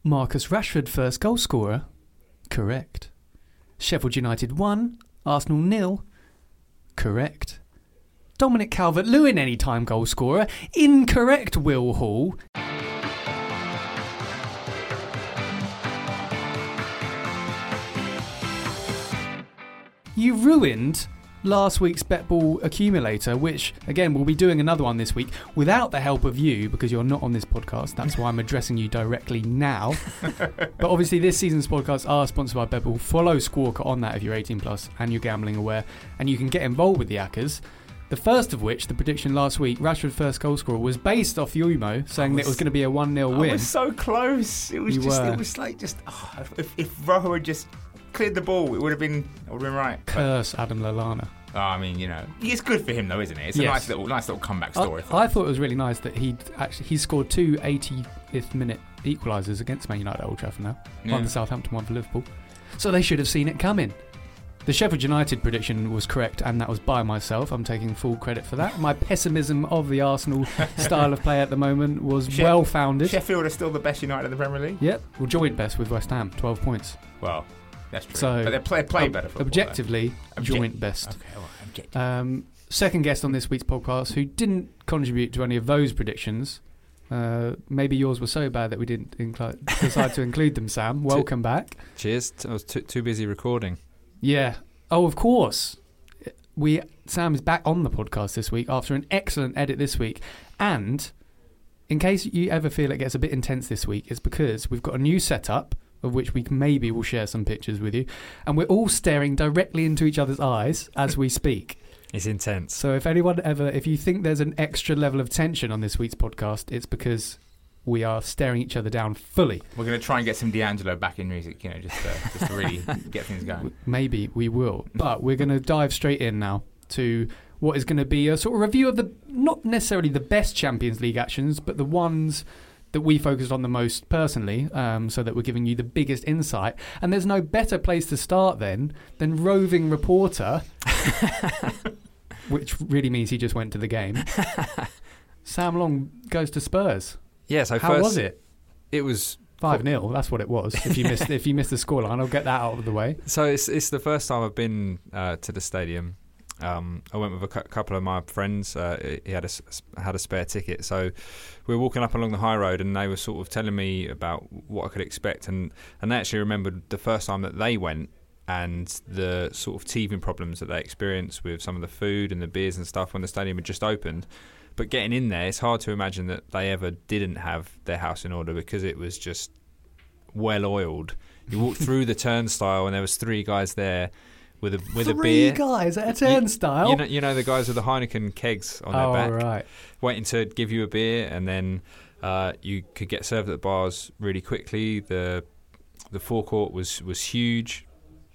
Marcus Rashford first goal scorer? Correct. Sheffield United 1, Arsenal 0? Correct. Dominic Calvert-Lewin anytime goal scorer? Incorrect, Will Hall. You ruined last week's BetBall accumulator, which, again, we'll be doing another one this week without the help of you because you're not on this podcast. That's why I'm addressing you directly now. But obviously, this season's podcasts are sponsored by BetBall. Follow Squawker on that if you're 18 plus and you're gambling aware, and you can get involved with the Accas. The first of which, the prediction last week, Rashford first goal scorer, was based off Yumo saying that it was going to be a 1-0 win. I was so close. It was if Rojo had just cleared the ball, it would have been right. Curse Adam Lallana. Oh, I mean, it's good for him though, isn't it? It's a nice little comeback story. I thought it was really nice that he scored two 80th minute equalisers against Man United at Old Trafford now. One for Southampton, one for Liverpool. So they should have seen it coming. The Sheffield United prediction was correct, and that was by myself. I'm taking full credit for that. My pessimism of the Arsenal style of play at the moment was well-founded. Sheffield are still the best United in the Premier League? Yep. Well, joint best with West Ham, 12 points. Well, that's true. So, but they play better football. Objectively, joint best. Okay, well, objectively. Second guest on this week's podcast who didn't contribute to any of those predictions. Maybe yours were so bad that we didn't decide to include them, Sam. Welcome back. Cheers. I was too busy recording. Yeah. Oh, of course. Sam is back on the podcast this week after an excellent edit this week. And in case you ever feel it gets a bit intense this week, it's because we've got a new setup of which we maybe will share some pictures with you. And we're all staring directly into each other's eyes as we speak. It's intense. So if you think there's an extra level of tension on this week's podcast, it's because we are staring each other down fully. We're going to try and get some D'Angelo back in music, just to really get things going. Maybe we will. But we're going to dive straight in now to what is going to be a sort of review of not necessarily the best Champions League actions, but the ones that we focused on the most personally, so that we're giving you the biggest insight. And there's no better place to start than roving reporter, which really means he just went to the game. Sam Long goes to Spurs. Yeah, so how was it? It was 5-0. That's what it was. If you missed the scoreline, I'll get that out of the way. So it's the first time I've been to the stadium. I went with a couple of my friends. He had a spare ticket, so we were walking up along the high road, and they were sort of telling me about what I could expect, and they actually remembered the first time that they went and the sort of teething problems that they experienced with some of the food and the beers and stuff when the stadium had just opened. But getting in there, it's hard to imagine that they ever didn't have their house in order because it was just well oiled. You walked through the turnstile and there was three guys there with a beer. 3 guys at a turnstile. You know the guys with the Heineken kegs on their back, right, waiting to give you a beer, and then you could get served at the bars really quickly. The forecourt was huge.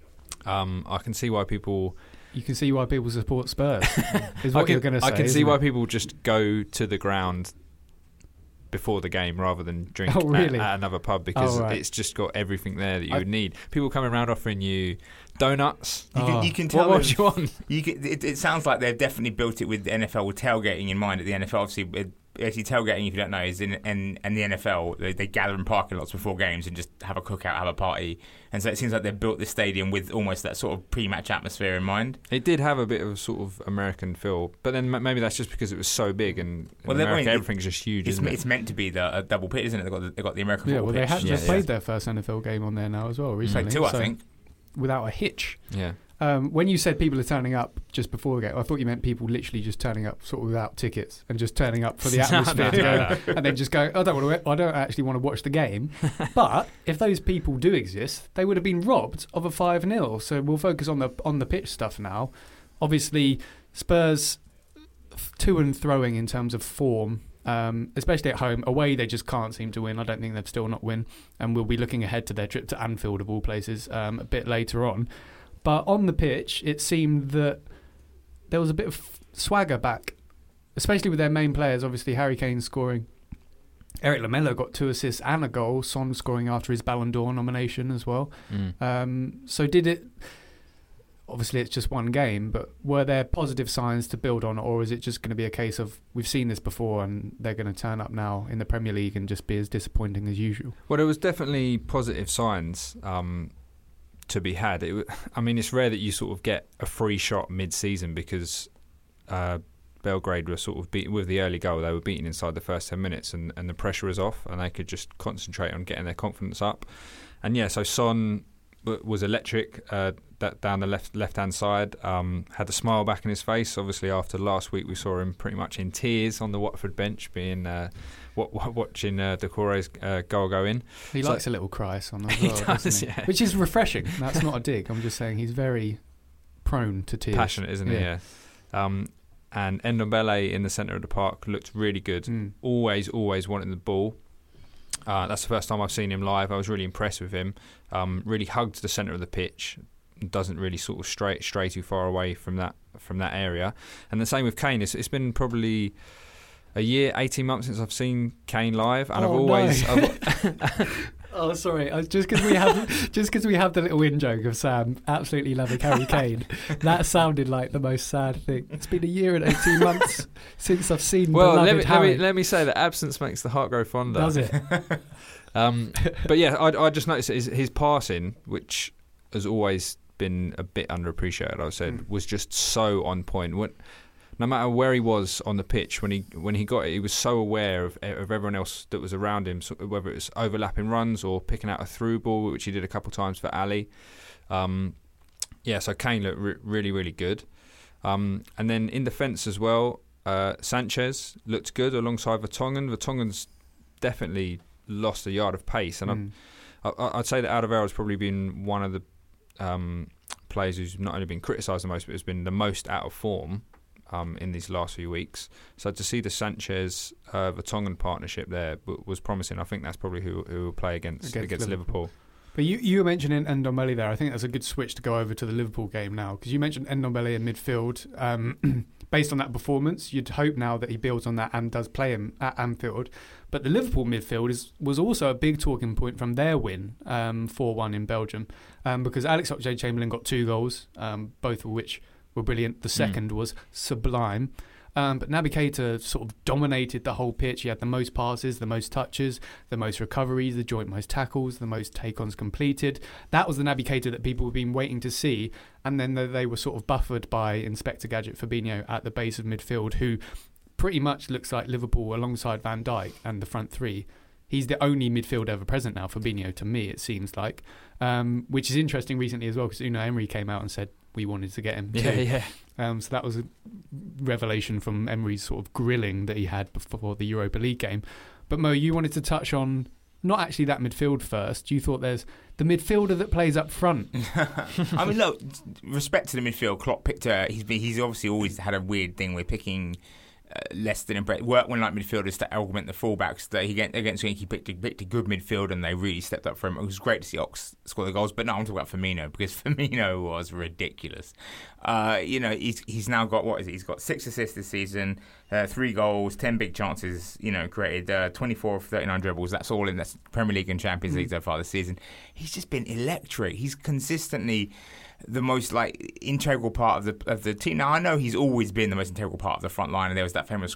I can see why people. You can see why people support Spurs. Is what you're going to say. I can see why people just go to the ground before the game rather than drink at another pub because it's just got everything there that you would need. People coming around offering you donuts. You can tell. What do you want? It sounds like they've definitely built it with the NFL with tailgating in mind. At the NFL, obviously, actually tailgating, if you don't know, is in the NFL. They gather in parking lots before games and just have a cookout, have a party. And so it seems like they've built this stadium with almost that sort of pre-match atmosphere in mind. It did have a bit of a sort of American feel, but then maybe that's just because it was so big and in America everything's just huge. It's meant to be a double pit, isn't it? They've got the American football pitch. They played their first NFL game on there now as well recently. Played 2, I think. Without a hitch. Yeah. When you said people are turning up just before the game, I thought you meant people literally just turning up sort of without tickets and just turning up for the atmosphere to go, and then just go, I don't actually want to watch the game. But if those people do exist, they would have been robbed of a 5-0. So we'll focus on the pitch stuff now. Obviously, Spurs to and throwing in terms of form, especially at home. Away, they just can't seem to win. I don't think they've still not win, and we'll be looking ahead to their trip to Anfield of all places a bit later on. But on the pitch, it seemed that there was a bit of swagger back, especially with their main players. Obviously, Harry Kane scoring. Eric Lamela got 2 assists and a goal. Son scoring after his Ballon d'Or nomination as well. So did it... obviously it's just one game, but were there positive signs to build on, or is it just going to be a case of we've seen this before and they're going to turn up now in the Premier League and just be as disappointing as usual? Well, there was definitely positive signs to be had. It's rare that you sort of get a free shot mid-season because Belgrade were sort of beaten with the early goal. They were beaten inside the first 10 minutes and the pressure was off and they could just concentrate on getting their confidence up. And yeah, so Son was electric down the left-hand side, had a smile back in his face. Obviously, after last week, we saw him pretty much in tears on the Watford bench, being watching Doucouré's goal go in. He likes a little cry, Son, as well, doesn't he? Yeah. Which is refreshing. That's not a dig. I'm just saying he's very prone to tears. Passionate, isn't he? Yeah. And Ndombele in the centre of the park looked really good. Always wanting the ball. That's the first time I've seen him live. I was really impressed with him. Really hugged the centre of the pitch. Doesn't really sort of stray too far away from that area. And the same with Kane. It's been probably a year, 18 months since I've seen Kane live, and Oh, sorry. Just because we have the little in joke of Sam absolutely loving Harry Kane, that sounded like the most sad thing. It's been a year and 18 months since I've seen beloved Harry. Let me say that absence makes the heart grow fonder. Does it? But yeah, I just noticed his passing, which has always been a bit underappreciated, I said, was just so on point. No matter where he was on the pitch, when he got it, he was so aware of everyone else that was around him, so whether it was overlapping runs or picking out a through ball, which he did a couple of times for Ali. So Kane looked really, really good. And then in defence as well, Sanchez looked good alongside Vertonghen. Vertonghen's definitely lost a yard of pace, and I'd say that Alderweireld has probably been one of the players who's not only been criticised the most, but has been the most out of form in these last few weeks. So to see the Sanchez Vertonghen partnership there was promising. I think that's probably who will play against Liverpool. But you were mentioning Ndombele there. I think that's a good switch to go over to the Liverpool game now, because you mentioned Ndombele in midfield. Based on that performance, you'd hope now that he builds on that and does play him at Anfield. But the Liverpool midfield was also a big talking point from their win 4-1 in Belgium, because Alex Oxlade-Chamberlain got 2 goals, both of which were brilliant. The second was sublime. But Naby Keita sort of dominated the whole pitch. He had the most passes, the most touches, the most recoveries, the joint most tackles, the most take-ons completed. That was the Naby Keita that people have been waiting to see. And then they were sort of buffered by Inspector Gadget Fabinho at the base of midfield, who pretty much looks like Liverpool alongside Van Dijk and the front three. He's the only midfield ever present now, Fabinho, to me, it seems like. Which is interesting recently as well, because Unai Emery came out and said we wanted to get him too. Yeah. So that was a revelation from Emery's sort of grilling that he had before the Europa League game. But Mo, you wanted to touch on not actually that midfield first. You thought there's the midfielder that plays up front. I mean, look, respect to the midfield. Klopp picked he's obviously always had a weird thing with picking less than impressive workman-like midfielders to augment the fullbacks. That against Genk, he picked a good midfield, and they really stepped up for him. It was great to see Ox score the goals, but no, I'm talking about Firmino, because Firmino was ridiculous. He's now got, what is it? He's got 6 assists this season, 3 goals, 10 big chances. Created 24 of 39 dribbles. That's all in the Premier League and Champions League so far this season. He's just been electric. He's consistently the most integral part of the team. Now I know he's always been the most integral part of the front line, and there was that famous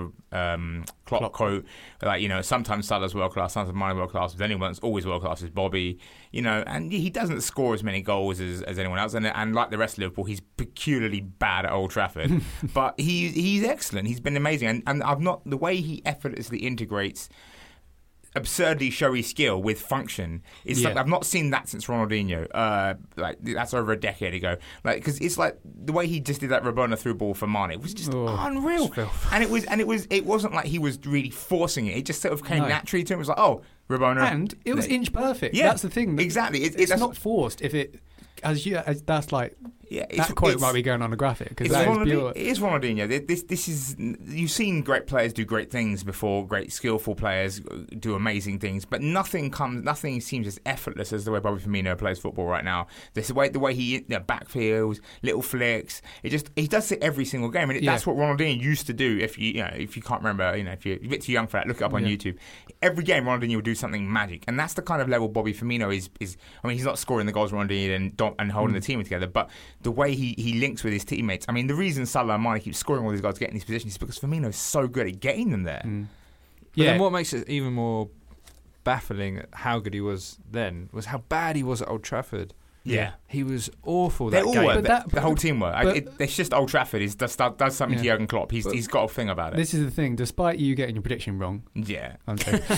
Klopp quote, sometimes Salah's world class, sometimes mine world class, but anyone's always world class is Bobby. And he doesn't score as many goals as anyone else, and like the rest of Liverpool, he's peculiarly bad at Old Trafford, but he's excellent. He's been amazing, and the way he effortlessly integrates absurdly showy skill with function is something I've not seen that since Ronaldinho. That's over a decade ago. Because it's like the way he just did that Rabona through ball for Mane. It was just unreal. And it wasn't like he was really forcing it. It just sort of came naturally to him. It was like, oh, Rabona, and it was inch perfect. Yeah, that's the thing. Exactly. It's not forced. If it that's like. Yeah, that quote might be going on a graphic, because it is Ronaldinho. This is, you've seen great players do great things before, great skillful players do amazing things, but nothing seems as effortless as the way Bobby Firmino plays football right now. The way he backfields, little flicks, he does it every single game, and that's what Ronaldinho used to do. If you can't remember, if you're a bit too young for that, look it up on YouTube. Every game Ronaldinho would do something magic, and that's the kind of level Bobby Firmino is. I mean, he's not scoring the goals Ronaldinho and holding the team together, but the way he links with his teammates. I mean, the reason Salah and Mane keep scoring all these guys getting these positions is because Firmino's so good at getting them there. But then what makes it even more baffling at how good he was then was how bad he was at Old Trafford. Yeah. He was awful They that all game. were. The whole team were. It's just Old Trafford does something to Jurgen Klopp. He's got a thing about it. This is the thing. Despite you getting your prediction wrong, yeah, I'm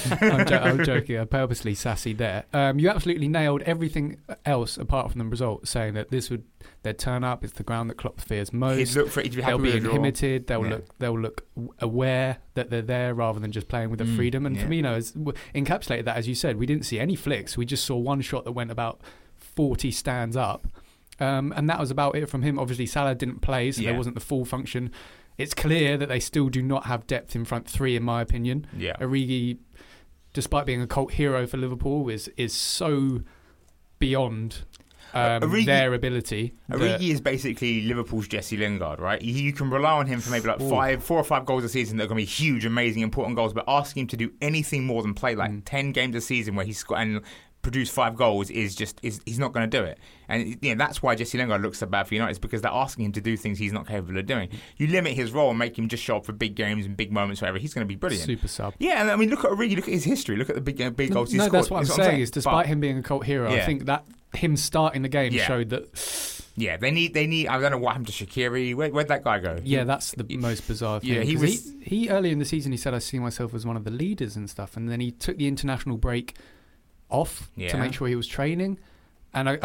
joking. I'm purposely sassy there. You absolutely nailed everything else apart from the result, saying that they'd turn up. It's the ground that Klopp fears most. They'll be inhibited. They'll look aware that they're there rather than just playing with the freedom. And Firmino has encapsulated that, as you said. We didn't see any flicks. We just saw one shot that went about 40 stands up, and that was about it from him. Obviously Salah didn't play, so there wasn't the full function. It's clear that they still do not have depth in front three, in my opinion. Origi, despite being a cult hero for Liverpool, is so beyond their ability. Origi is basically Liverpool's Jesse Lingard, right? You can rely on him for maybe like 4 or 5 goals a season that are going to be huge, amazing, important goals, but asking him to do anything more than play like 10 games a season where he's got and produce 5 goals is he's not going to do it. And that's why Jesse Lingard looks so bad for United, is because they're asking him to do things he's not capable of doing. You limit his role and make him just show up for big games and big moments, whatever. He's going to be brilliant. Super sub. Yeah, and I mean, look at Origi, look at his history, look at the big goals he's scored. That's what I'm saying. Is despite him being a cult hero, I think that him starting the game showed that. Yeah, they need. I don't know what happened to Shaqiri. Where'd that guy go? Yeah, that's the most bizarre thing. Yeah, he early in the season he said, "I see myself as one of the leaders and stuff," and then he took the international break off to make sure he was training. And I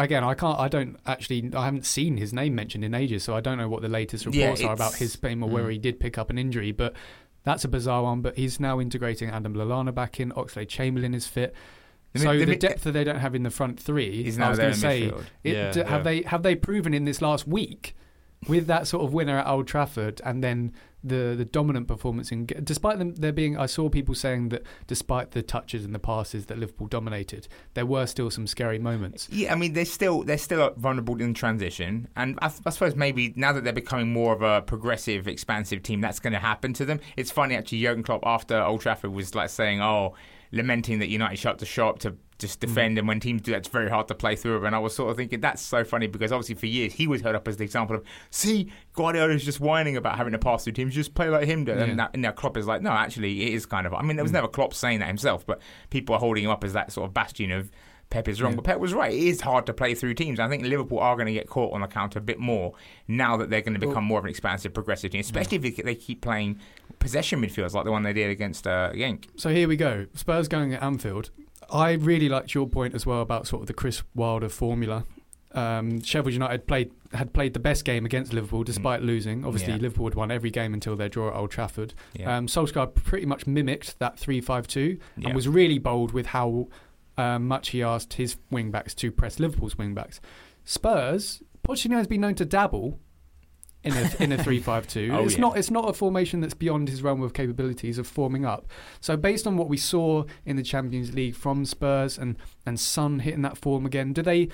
haven't seen his name mentioned in ages, so I don't know what the latest reports are about his fame or whether he did pick up an injury. But that's a bizarre one. But he's now integrating Adam Lallana back in. Oxlade-Chamberlain is fit. So the depth that they don't have in the front three, is now there in midfield. Have they proven in this last week with that sort of winner at Old Trafford and then the dominant performance despite them there being, I saw people saying that despite the touches and the passes that Liverpool dominated, there were still some scary moments. Yeah, I mean they're still vulnerable in transition, and I suppose maybe now that they're becoming more of a progressive, expansive team, that's going to happen to them. It's funny actually, Jurgen Klopp after Old Trafford was like saying, lamenting that United shut the shop to just defend, and when teams do that, it's very hard to play through it. And I was sort of thinking, that's so funny, because obviously for years he was held up as the example of, see, Guardiola's just whining about having to pass through teams, just play like him do. And now Klopp is like, no, actually it is kind of, I mean, there was never Klopp saying that himself, but people are holding him up as that sort of bastion of Pep is wrong. But Pep was right, it is hard to play through teams. I think Liverpool are going to get caught on the counter a bit more now that they're going to become more of an expansive, progressive team, especially if they keep playing possession midfields like the one they did against Genk. So here we go, Spurs going at Anfield. I really liked your point as well about sort of the Chris Wilder formula. Sheffield United had played the best game against Liverpool despite losing. Obviously, Liverpool had won every game until their draw at Old Trafford. Solskjaer pretty much mimicked that 3-5-2 and was really bold with how much he asked his wing-backs to press Liverpool's wing-backs. Spurs, Pochettino has been known to dabble in a 3-5-2. It's not a formation that's beyond his realm of capabilities of forming up. So based on what we saw in the Champions League from Spurs and Son hitting that form again,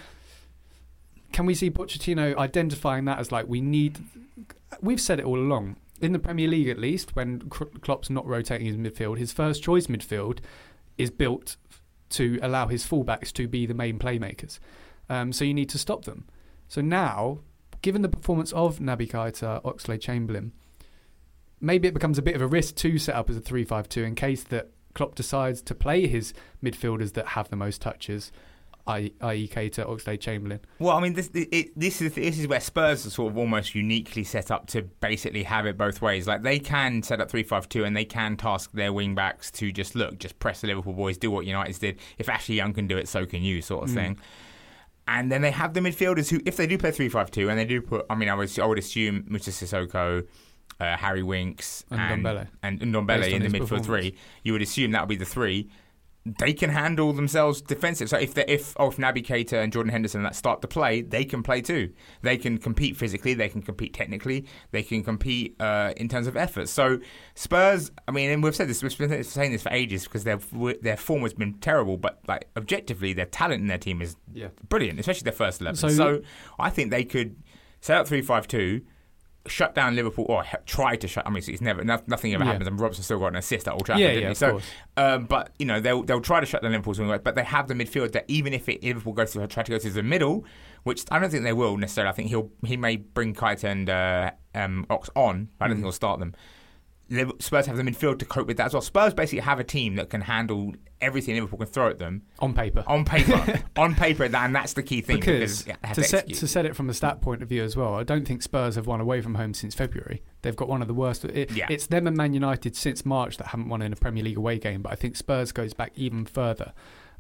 can we see Pochettino identifying that as like we've said it all along, in the Premier League at least, when Klopp's not rotating his midfield, his first choice midfield is built to allow his fullbacks to be the main playmakers. So you need to stop them. So now, given the performance of Naby Keita, Oxlade-Chamberlain, maybe it becomes a bit of a risk to set up as a 3-5-2 in case that Klopp decides to play his midfielders that have the most touches, i.e. Keita, Oxlade-Chamberlain. Well, I mean, this is where Spurs are sort of almost uniquely set up to basically have it both ways. Like, they can set up 3-5-2 and they can task their wing-backs to just press the Liverpool boys, do what United's did. If Ashley Young can do it, so can you, sort of thing. And then they have the midfielders who, if they do play 3-5-2, and they do put, I mean, I would assume Moussa Sissoko, Harry Winks, and Ndombele in the midfield three. You would assume that would be the three. They can handle themselves defensive. So if Naby Keita and Jordan Henderson that start to play, they can play too. They can compete physically. They can compete technically. They can compete in terms of effort. So Spurs, I mean, and we've been saying this for ages because their form has been terrible. But like objectively, their talent in their team is brilliant, especially their first 11. So I think they could set up 3-5-2. shut down Liverpool, or tried to shut. I mean, it's never nothing ever happens, and Robson still got an assist at Old Trafford. Yeah, didn't he? of So, course. but they'll try to shut down Liverpool's wing, but they have the midfield that even if Liverpool try to go to the middle, which I don't think they will necessarily. I think he may bring Keita and Ox on, but I don't think he'll start them. Spurs have the midfield to cope with that as well. Spurs basically have a team that can handle everything Liverpool can throw at them. On paper. And that's the key thing. Because to set it from a stat point of view as well, I don't think Spurs have won away from home since February. They've got one of the worst. It's them and Man United since March that haven't won in a Premier League away game, but I think Spurs goes back even further.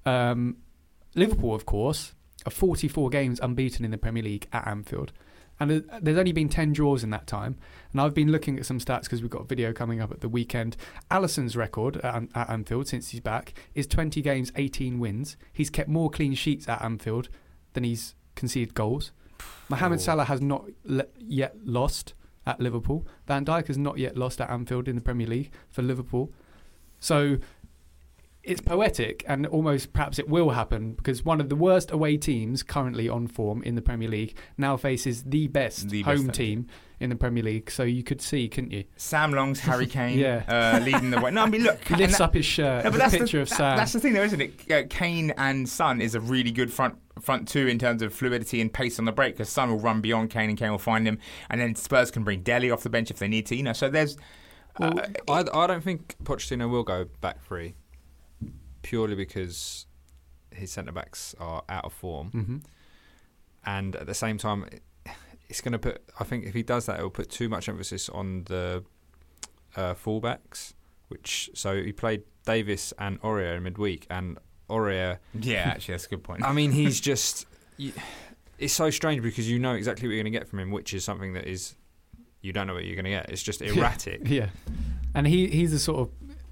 Liverpool, of course, are 44 games unbeaten in the Premier League at Anfield. And there's only been 10 draws in that time. And I've been looking at some stats because we've got a video coming up at the weekend. Alisson's record at Anfield since he's back is 20 games, 18 wins. He's kept more clean sheets at Anfield than he's conceded goals. Mohamed Salah has not yet lost at Liverpool. Van Dijk has not yet lost at Anfield in the Premier League for Liverpool. So it's poetic, and almost perhaps it will happen, because one of the worst away teams currently on form in the Premier League now faces the best home team in the Premier League. So you could see, couldn't you? Sam Long's Harry Kane leading the way. No, I mean, look. He lifts up his shirt. But that's a picture of Sam. That's the thing, though, isn't it? Kane and Son is a really good front two in terms of fluidity and pace on the break, because Son will run beyond Kane and Kane will find him. And then Spurs can bring Dele off the bench if they need to. So there's... I don't think Pochettino will go back three, purely because his centre-backs are out of form. Mm-hmm. And at the same time, it's going to put... I think if he does that, it will put too much emphasis on the full-backs. So he played Davis and Aurier in midweek, and Aurier... Yeah, actually, that's a good point. I mean, he's just... It's so strange because you know exactly what you're going to get from him, which is something that is... You don't know what you're going to get. It's just erratic. Yeah. And he's the sort of...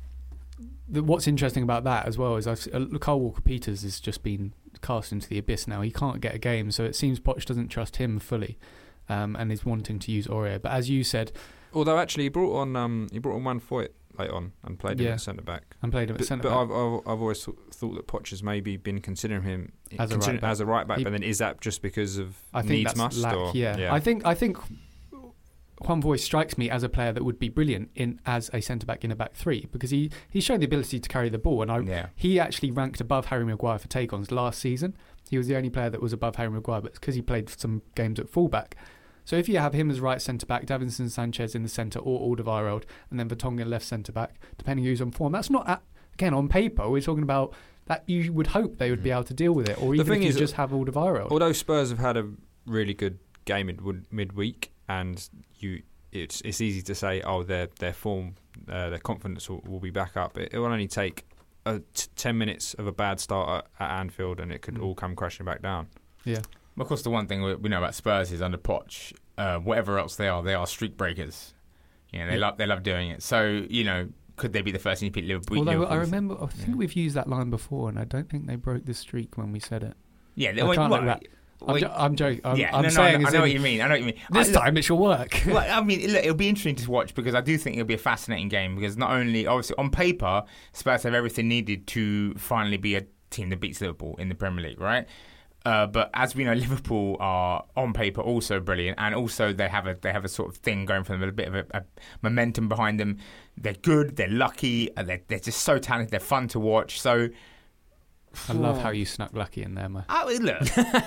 What's interesting about that as well is Kyle Walker-Peters has just been cast into the abyss now. He can't get a game, so it seems Poch doesn't trust him fully, and is wanting to use Aurier. But as you said, although actually he brought on Juan Foyth late on and played him at centre back. But I've always thought that Poch has maybe been considering him as a right back. But then is that just because of needs must? Lack, yeah. I think Juan Foyth strikes me as a player that would be brilliant as a centre-back in a back three, because he's shown the ability to carry the ball, and he actually ranked above Harry Maguire for take-ons last season. He was the only player that was above Harry Maguire, but it's because he played some games at full-back. So if you have him as right centre-back, Davinson Sanchez in the centre, or Alderweireld, and then Vertonghen left centre-back, depending who's on form, that's not, again, on paper, we're talking about that you would hope they would be able to deal with it, or even if you just have Alderweireld. Although Spurs have had a really good game midweek, and it's easy to say, their form, their confidence will be back up. It will only take 10 minutes of a bad start at Anfield, and it could all come crashing back down. Yeah. Of course, the one thing we know about Spurs is under Poch, whatever else they are streak breakers. They love doing it. So could they be the first team to beat Liverpool? Although I think we've used that line before, and I don't think they broke the streak when we said it. Yeah, I can't look that. I'm joking. I know what you mean. This time it shall work. Well, I mean, it'll be interesting to watch, because I do think it'll be a fascinating game, because not only, obviously, on paper, Spurs have everything needed to finally be a team that beats Liverpool in the Premier League, right? But as we know, Liverpool are on paper also brilliant, and also they have a sort of thing going for them, a bit of a momentum behind them. They're good, they're lucky, they're just so talented, they're fun to watch. So I love how you snuck lucky in there, man. Look.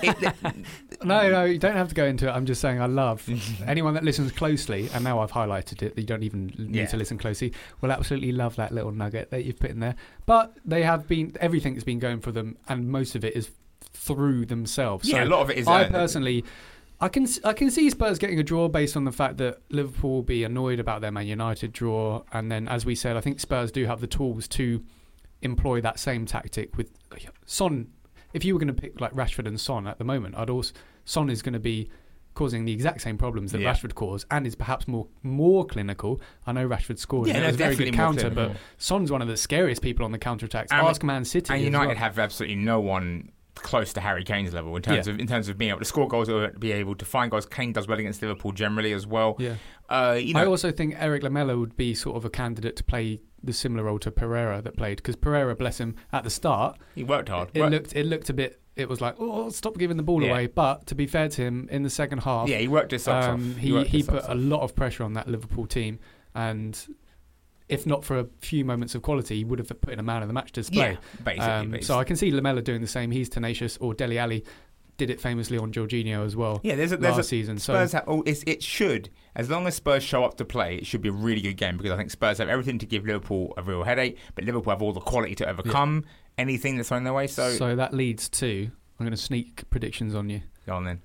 No, you don't have to go into it. I'm just saying I love anyone that listens closely, and now I've highlighted it, you don't even need to listen closely, will absolutely love that little nugget that you've put in there. But they have been, everything has been going for them, and most of it is through themselves. Yeah, so a lot of it is. I personally... I can see Spurs getting a draw based on the fact that Liverpool will be annoyed about their Man United draw, and then, as we said, I think Spurs do have the tools to employ that same tactic with Son. If you were going to pick like Rashford and Son at the moment, Son is going to be causing the exact same problems that Rashford caused, and is perhaps more clinical. I know Rashford scored, and it was a very good counter, but Son's one of the scariest people on the counter attacks. Ask Man City, and United have absolutely no one close to Harry Kane's level in terms of being able to score goals or be able to find goals. Kane does well against Liverpool generally as well. Yeah, I also think Eric Lamela would be sort of a candidate to play the similar role to Pereira that played, because Pereira, bless him, at the start he worked hard. It looked a bit it was like, oh, stop giving the ball away. But to be fair to him, in the second half, he worked his socks off. He put a lot of pressure on that Liverpool team, and if not for a few moments of quality, he would have put in a man of the match display. Yeah, basically. So I can see Lamela doing the same. He's tenacious, or Dele Alli did it famously on Jorginho as well. Yeah, there's last season. Spurs it should, as long as Spurs show up to play, it should be a really good game, because I think Spurs have everything to give Liverpool a real headache, but Liverpool have all the quality to overcome anything that's thrown their way. So that leads to, I'm going to sneak predictions on you. Go on then.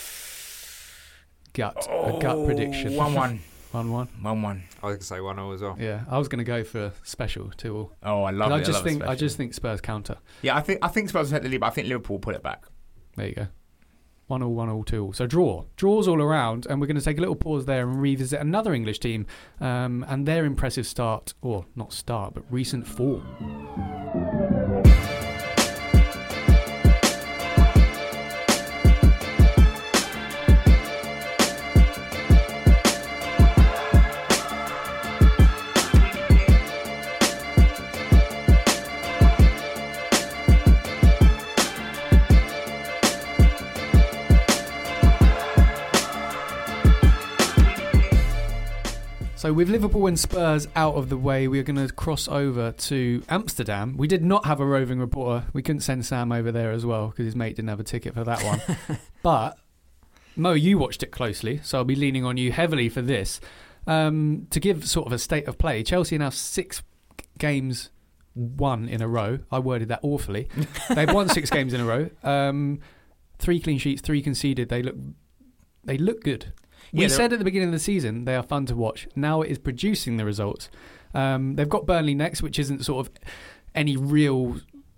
A gut prediction. 1-1. 1-1. 1-1. I was going to say 1-0 as well. Yeah, I was going to go for special 2-2. Oh, I love it. I just think Spurs counter. Yeah, I think Spurs will take the lead, but I think Liverpool will put it back. There you go. 1-1, 1-1, 2-2. So draws all around, and we're going to take a little pause there and revisit another English team and their impressive start, or not start, but recent form. So with Liverpool and Spurs out of the way, we're going to cross over to Amsterdam. We did not have a roving reporter. We couldn't send Sam over there as well because his mate didn't have a ticket for that one. But, Mo, you watched it closely, so I'll be leaning on you heavily for this. To give sort of a state of play, Chelsea are now 6 games won in a row. I worded that awfully. They've won 6 games in a row. 3 clean sheets, 3 conceded. They look good. We said at the beginning of the season they are fun to watch. Now it is producing the results. They've got Burnley next, which isn't sort of any real,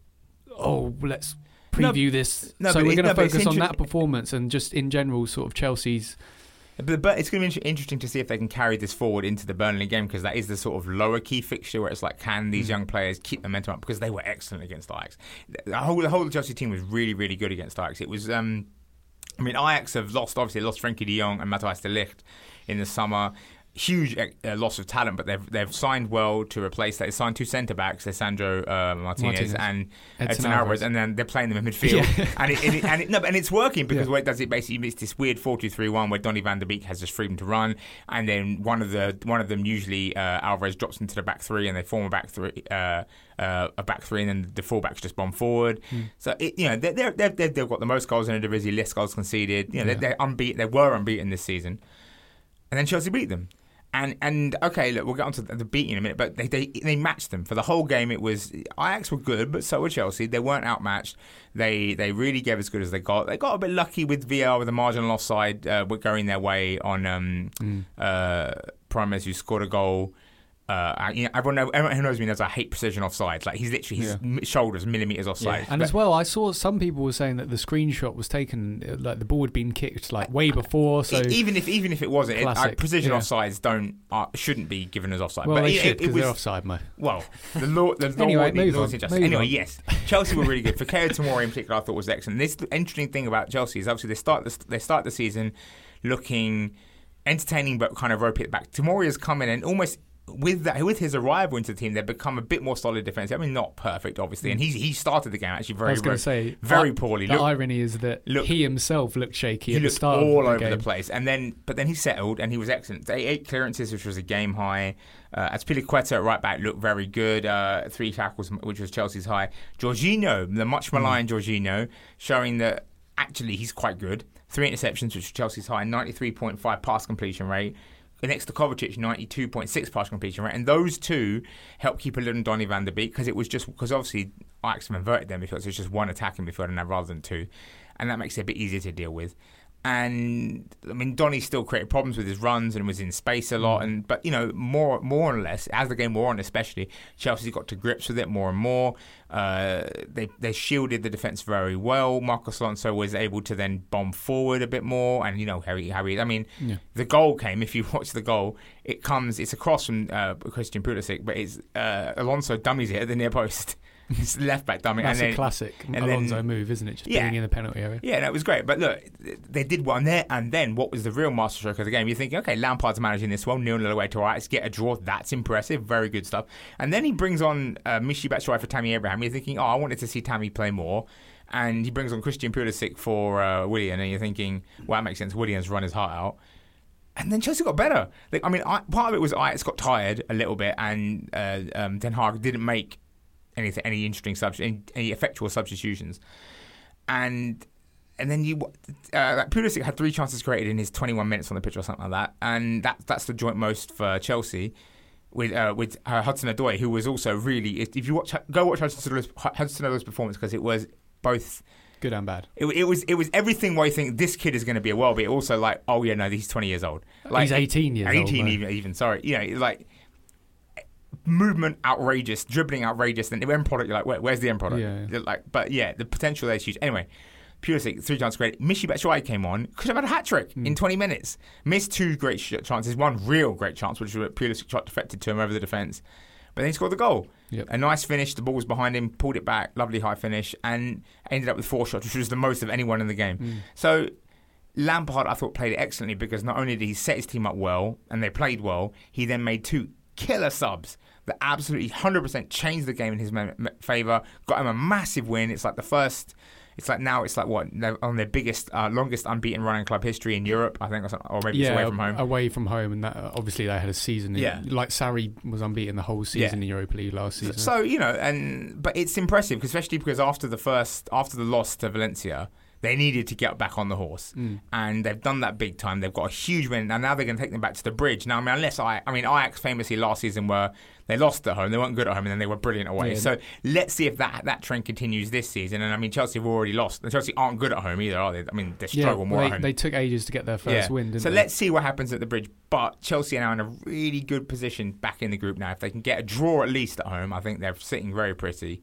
let's preview this. So we're going to focus on that performance and just in general sort of Chelsea's. But it's going to be interesting to see if they can carry this forward into the Burnley game, because that is the sort of lower key fixture where it's like, can these young players keep momentum up? Because they were excellent against Ajax. The whole Chelsea team was really, really good against Ajax. It was... Ajax have lost Frenkie de Jong and Matthijs de Ligt in the summer. Huge loss of talent, but they've signed well to replace that. They signed 2 centre-backs, Sandro Martinez and Edson Alvarez, and then they're playing them in midfield. Yeah. And it's working, because what it does, it basically it's this weird 4-2-3-1 where Donny van de Beek has just freedom to run, and then one of them, usually Alvarez, drops into the back 3, and they form a back 3, and then the fullbacks just bomb forward. So they've got the most goals in the Eredivisie, less goals conceded. They're unbeaten. They were unbeaten this season, and then Chelsea beat them. And okay, look, we'll get on to the beating in a minute, but they matched them for the whole game. It was Ajax were good, but so were Chelsea. They weren't outmatched. They really gave as good as they got. They got a bit lucky with VAR with a marginal offside going their way on Promes, who scored a goal. Everyone who knows me knows I hate precision offside. Like, he's literally his shoulders millimeters offside. And as well, I saw some people were saying that the screenshot was taken, like the ball had been kicked like way before. So even if it wasn't, precision offsides shouldn't be given as offside. Well, but they should, because they're offside, Mo. Well, the law. Anyway, yes, Chelsea were really good. Fikayo Tomori in particular, I thought was excellent. This interesting thing about Chelsea is obviously they start the season looking entertaining, but kind of rope it back. Tomori has come in and almost. With his arrival into the team, they've become a bit more solid defensively. I mean, not perfect, obviously, and he started the game actually very poorly. The irony is that he himself looked shaky. He looked all over the place, but then he settled and he was excellent. 8 clearances, which was a game high. Azpilicueta at right back looked very good. 3 tackles, which was Chelsea's high. Jorginho, the much maligned Jorginho, showing that actually he's quite good. 3 interceptions, which was Chelsea's high. 93.5 pass completion rate. Next to Kovacic, 92.6 pass completion rate, and those 2 helped keep a little Donny van de Beek, because obviously Ajax have inverted their midfield, so it's just 1 attacking midfielder now rather than 2, and that makes it a bit easier to deal with. And I mean, Donny still created problems with his runs and was in space a lot. But more or less as the game wore on, especially Chelsea got to grips with it more and more. They shielded the defense very well. Marcos Alonso was able to then bomb forward a bit more. And Harry. I mean, the goal came. If you watch the goal, it's across from Christian Pulisic, but it's Alonso dummies it at the near post. It's left back dummy. That's a classic Alonso move, isn't it? Just being in the penalty area. Yeah, that was great. But look, they did one there, and then what was the real masterstroke of the game? You're thinking, okay, Lampard's managing this well, 0-0 away to Ajax, get a draw. That's impressive, very good stuff. And then he brings on Michy Batshuayi for Tammy Abraham. You're thinking, I wanted to see Tammy play more. and he brings on Christian Pulisic for Willian, and you're thinking, well, that makes sense. Willian's run his heart out. And then Chelsea got better. Part of it was Ajax got tired a little bit, and Den Haag didn't make any interesting any effectual substitutions. And then Pulisic had 3 chances created in his 21 minutes on the pitch or something like that, and that's the joint most for Chelsea with Hudson-Odoi, who was also really. If you go watch Hudson-Odoi's performance, because it was both. Good and bad. It was everything where you think this kid is going to be a world, but also like, oh yeah, no, he's 20 years old. Like, he's 18 years old. 18 even, sorry. Like movement outrageous, dribbling outrageous, then the end product, you're like, where's the end product? Yeah. But the potential there is huge. Anyway, Pulisic, 3 chances great. Michy Batshuayi came on, could have had a hat-trick in 20 minutes. Missed 2 great chances, 1 real great chance, which was Pulisic shot deflected to him over the defence. But then he scored the goal. Yep. A nice finish. The ball was behind him, pulled it back, lovely high finish, and ended up with 4 shots, which was the most of anyone in the game. So Lampard, I thought, played it excellently, because not only did he set his team up well, and they played well, he then made 2 killer subs that absolutely 100% changed the game in his favour, got him a massive win. It's like they're on their biggest, longest unbeaten run in club history in Europe, I think, or maybe it's away from home. Away from home, and that obviously they had a season. Like Sarri was unbeaten the whole season in Europa League last season. So but it's impressive, especially because after the loss to Valencia, they needed to get back on the horse, and they've done that big time. They've got a huge win, and now they're going to take them back to the bridge. Now, Ajax famously last season they lost at home, they weren't good at home, and then they were brilliant away. Yeah. So let's see if that trend continues this season. And Chelsea have already lost. And Chelsea aren't good at home either, are they? They struggle more at home. They took ages to get their first win, didn't they? So let's see what happens at the bridge. But Chelsea are now in a really good position back in the group now. If they can get a draw at least at home, I think they're sitting very pretty.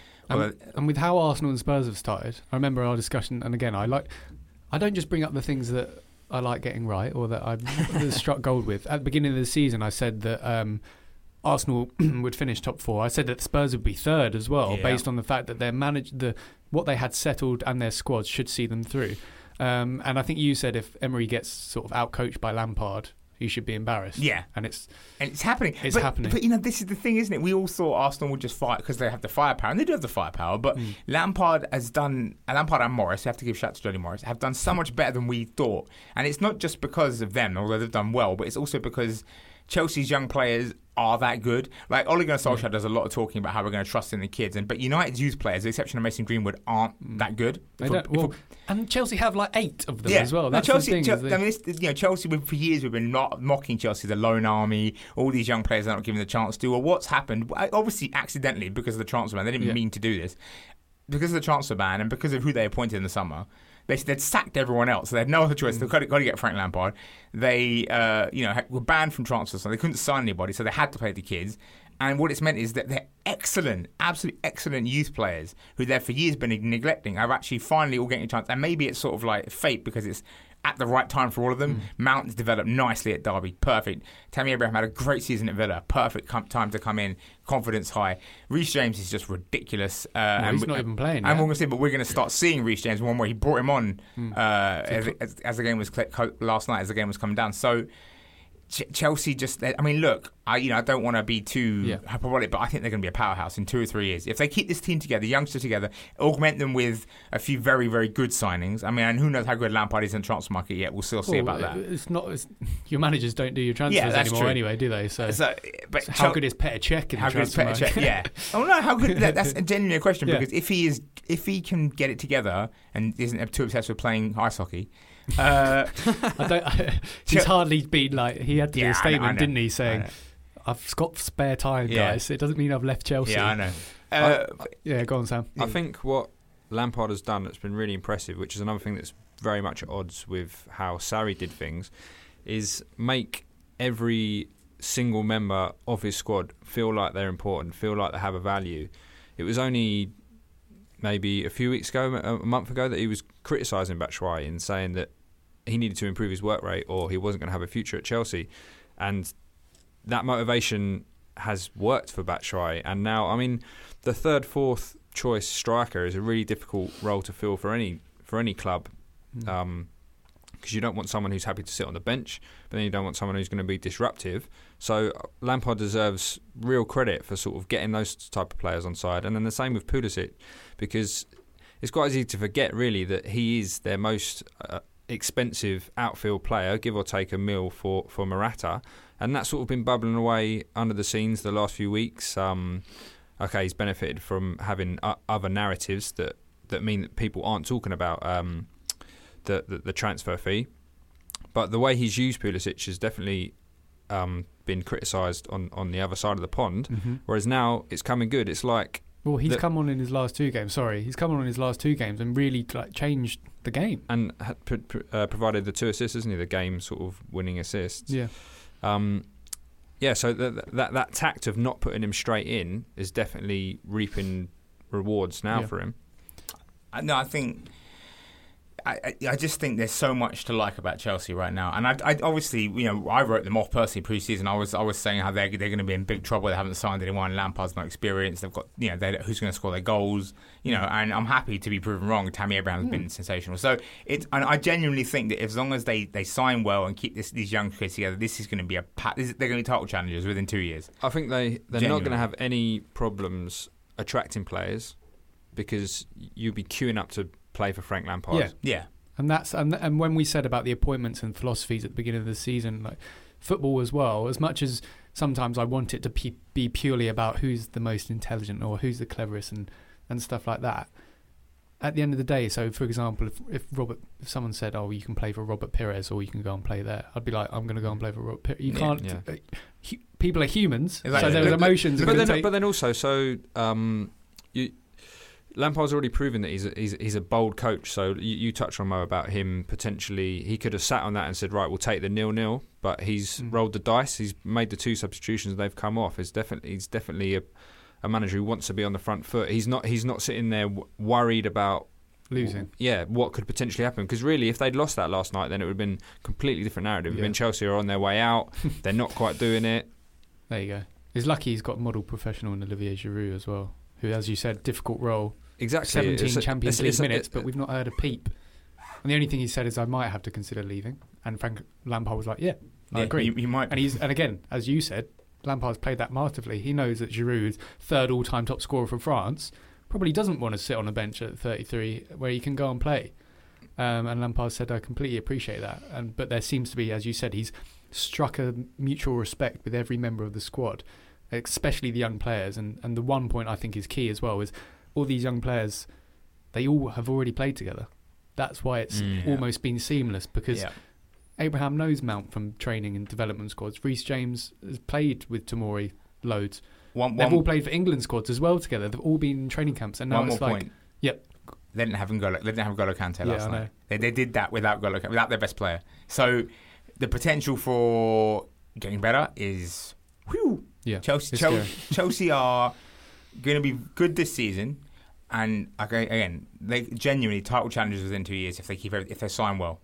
And with how Arsenal and Spurs have started, I remember our discussion, and again, I don't just bring up the things that I like getting right or that I've struck gold with. At the beginning of the season, I said that Arsenal would finish top 4. I said that Spurs would be third as well, based on the fact that what they had settled and their squads should see them through. And I think you said if Emery gets sort of outcoached by Lampard, he should be embarrassed. Yeah. And it's happening. It's happening. But, this is the thing, isn't it? We all thought Arsenal would just fight because they have the firepower, and they do have the firepower, but Lampard and Morris, you have to give shout to Jody Morris, have done so much better than we thought. And it's not just because of them, although they've done well, but it's also because Chelsea's young players are that good. Like, Ole Gunnar Solskjaer does a lot of talking about how we're going to trust in the kids, but United's youth players, with the exception of Mason Greenwood, aren't that good. And Chelsea have 8 of them as well. That's Chelsea, Chelsea, for years we've been mocking Chelsea, the lone army, all these young players they're not given the chance to. Well, what's happened? Obviously, accidentally, because of the transfer ban. They didn't mean to do this. Because of the transfer ban and because of who they appointed in the summer, they'd sacked everyone else, so they had no other choice. They've got to get Frank Lampard. They, were banned from transfers, so they couldn't sign anybody, so they had to play the kids. And what it's meant is that they're excellent, absolutely excellent youth players who they've for years been neglecting are actually finally all getting a chance. And maybe it's sort of like fate because it's at the right time for all of them. Mount's developed nicely at Derby, perfect. Tammy Abraham had a great season at Villa, perfect time to come in, confidence high. Reece James is just ridiculous. He's not even playing. And we're going to start seeing Reece James one way. He brought him on as the game was last night, as the game was coming down. So Chelsea I don't want to be too hyperbolic, but I think they're going to be a powerhouse in 2 or 3 years. If they keep this team together, youngsters together, augment them with a few very, very good signings. And who knows how good Lampard is in the transfer market yet? We'll still see about that. Your managers don't do your transfers anymore anyway, do they? So how good is Petr Cech in the transfer market? Yeah. Oh no, how good? That's genuinely a question because if he can get it together and isn't too obsessed with playing ice hockey. He's hardly been he had to do a statement, didn't he, saying I've got spare time, guys. It doesn't mean I've left Chelsea. Yeah, I know. Go on, Sam. I think what Lampard has done that's been really impressive, which is another thing that's very much at odds with how Sarri did things, is make every single member of his squad feel like they're important, feel like they have a value. It was only maybe a few weeks ago, a month ago, that he was criticising Batshuayi and saying that he needed to improve his work rate or he wasn't going to have a future at Chelsea. And that motivation has worked for Batshuayi. And now, the third, fourth choice striker is a really difficult role to fill for any club. Because you don't want someone who's happy to sit on the bench, but then you don't want someone who's going to be disruptive. So Lampard deserves real credit for sort of getting those type of players on side. And then the same with Pulisic, because it's quite easy to forget, really, that he is their most expensive outfield player, give or take $1 million for Morata, and that's sort of been bubbling away under the scenes the last few weeks. Okay, he's benefited from having other narratives that mean that people aren't talking about the transfer fee, but the way he's used Pulisic has definitely been criticised on the other side of the pond, whereas now it's coming good. It's like... Well, he's come on in his last 2 games. He's come on in his last 2 games and really changed the game. And provided the 2 assists, isn't he? The game sort of winning assists. Yeah. So that tact of not putting him straight in is definitely reaping rewards now for him. No, I think... I just think there's so much to like about Chelsea right now, and I obviously, I wrote them off personally pre-season. I was saying how they're going to be in big trouble. They haven't signed anyone. Lampard's not experienced. They've got who's going to score their goals. And I'm happy to be proven wrong. Tammy Abraham's been sensational. So and I genuinely think that as long as they sign well and keep these young kids together, this is going to be they're going to be title challengers within 2 years. I think they're not going to have any problems attracting players because you'll be queuing up to play for Frank Lampard. Yeah. And when we said about the appointments and philosophies at the beginning of the season, like football as well, as much as sometimes I want it to be purely about who's the most intelligent or who's the cleverest and stuff like that, at the end of the day, so for example, if someone said, you can play for Robert Pires or you can go and play there, I'd be like, I'm going to go and play for Robert Pires. You can't... Yeah. People are humans, so there's emotions. But then also, Lampard's already proven that he's a bold coach. So you touched on Mo about him potentially. He could have sat on that and said, right, we'll take the 0-0, but he's rolled the dice. He's made the 2 substitutions and they've come off. He's definitely a manager who wants to be on the front foot. He's not sitting there worried about losing. What could potentially happen? Because really, if they'd lost that last night, then it would have been a completely different narrative. When Chelsea are on their way out, they're not quite doing it. There you go. He's lucky he's got model professional in Olivier Giroud as well, who, as you said, difficult role. Exactly. 17 Champions League minutes, but we've not heard a peep. And the only thing he said is, I might have to consider leaving. And Frank Lampard was like, I agree. You might. And again, as you said, Lampard's played that masterfully. He knows that Giroud, 3rd all-time top scorer for France, probably doesn't want to sit on a bench at 33 where he can go and play. And Lampard said, I completely appreciate that. But there seems to be, as you said, he's struck a mutual respect with every member of the squad, especially the young players. And the one point I think is key as well is all these young players, they all have already played together. That's why it's almost been seamless, because Abraham knows Mount from training and development squads. Reece James has played with Tomori loads. They've all played for England squads as well together. They've all been in training camps. And now one it's more like... point. Yep. They didn't have N'Golo Kante last night. They did that without their best player. So the potential for getting better is... Yeah. Chelsea are going to be good this season. And again, they genuinely title challengers within 2 years if they sign well.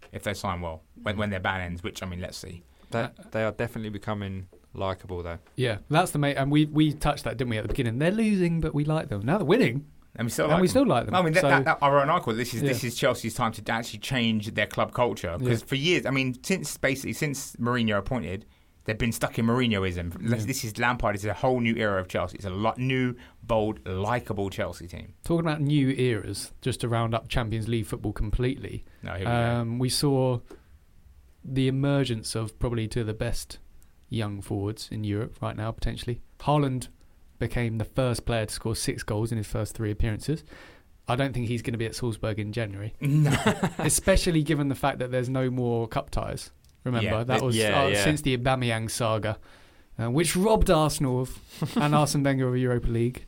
When their ban ends, which let's see. They are definitely becoming likeable, though. Yeah, that's the main. And we touched that, didn't we, at the beginning? They're losing, but we like them. Now they're winning, and we still like them. I wrote an article. This is Chelsea's time to actually change their club culture, because for years, since Mourinho appointed, they've been stuck in Mourinhoism. This is Lampard. It's a whole new era of Chelsea. It's a new, bold, likeable Chelsea team. Talking about new eras, just to round up Champions League football completely. No, here we go. We saw the emergence of probably two of the best young forwards in Europe right now, potentially. Haaland became the first player to score 6 goals in his first 3 appearances. I don't think he's going to be at Salzburg in January. No. Especially given the fact that there's no more cup ties. Remember, that was since the Aubameyang saga, which robbed Arsenal and Arsene Wenger of Europa League.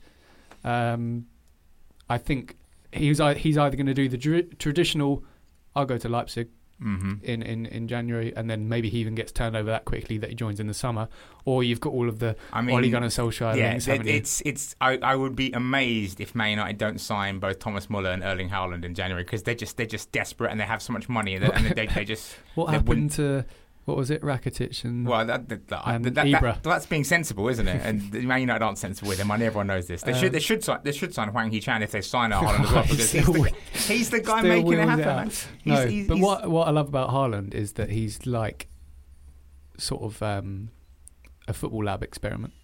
I think he's either going to do the traditional, I'll go to Leipzig in January, and then maybe he even gets turned over that quickly that he joins in the summer, or you've got all of the Ole Gunnar Solskjaer links, haven't you? I would be amazed if Man United don't sign both Thomas Muller and Erling Haaland in January, because they're just desperate and they have so much money and they just what happened to what was it, Rakitic and Ibra? That's being sensible, isn't it? And Man United aren't sensible with him. Everyone knows this. They should sign Hwang Hee-chan if they sign Haaland as well, because he's the guy making it happen. But what I love about Haaland is that he's like sort of a football lab experiment.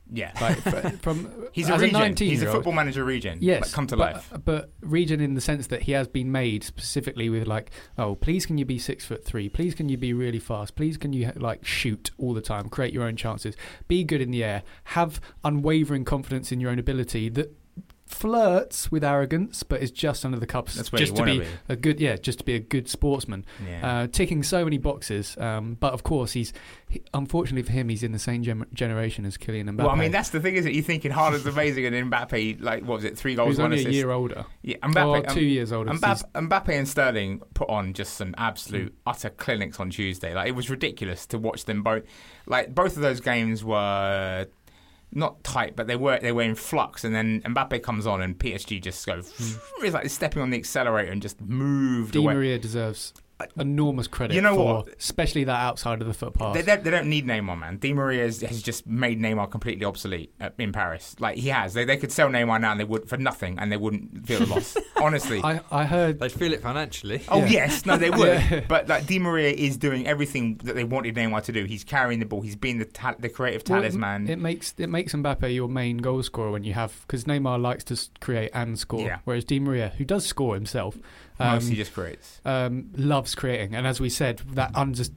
Yeah. Like he's a as regen. 19-year-old, He's a football manager regen. Yes, like, come to life. But regen in the sense that he has been made specifically with like, oh, please can you be 6'3"? Please can you be really fast? Please can you like shoot all the time, create your own chances, be good in the air, have unwavering confidence in your own ability that flirts with arrogance, but is just under the cups. That's where just you to wanna be be. a good, just to be a good sportsman. Yeah. Ticking so many boxes, but of course unfortunately for him, he's in the same generation as Kylian Mbappe. Well, I mean, that's the thing, isn't it? You're thinking Haaland's amazing, and Mbappe, like, what was it, 3 goals, He's 1 only assist. a year older. Yeah, Mbappe, 2 years older. Mbappe and Sterling put on just some absolute utter clinics on Tuesday. Like, it was ridiculous to watch them both. Like, both of those games were not tight, but they were in flux. And then Mbappe comes on, and PSG just go. It's like stepping on the accelerator and just moved Di away. Maria deserves enormous credit. You know for what? Especially that outside of the foot pass. They don't need Neymar, man. Di Maria has just made Neymar completely obsolete in Paris. Like, he has. They could sell Neymar now and they would for nothing, and they wouldn't feel the loss. Honestly. I heard They'd feel it financially. Oh, yes. No, they would. Yeah. But like, Di Maria is doing everything that they wanted Neymar to do. He's carrying the ball. He's being the creative talisman. It makes Mbappe your main goal scorer when you have, because Neymar likes to create and score, whereas Di Maria, who does score himself, mostly just creates. Loves creating. And as we said, that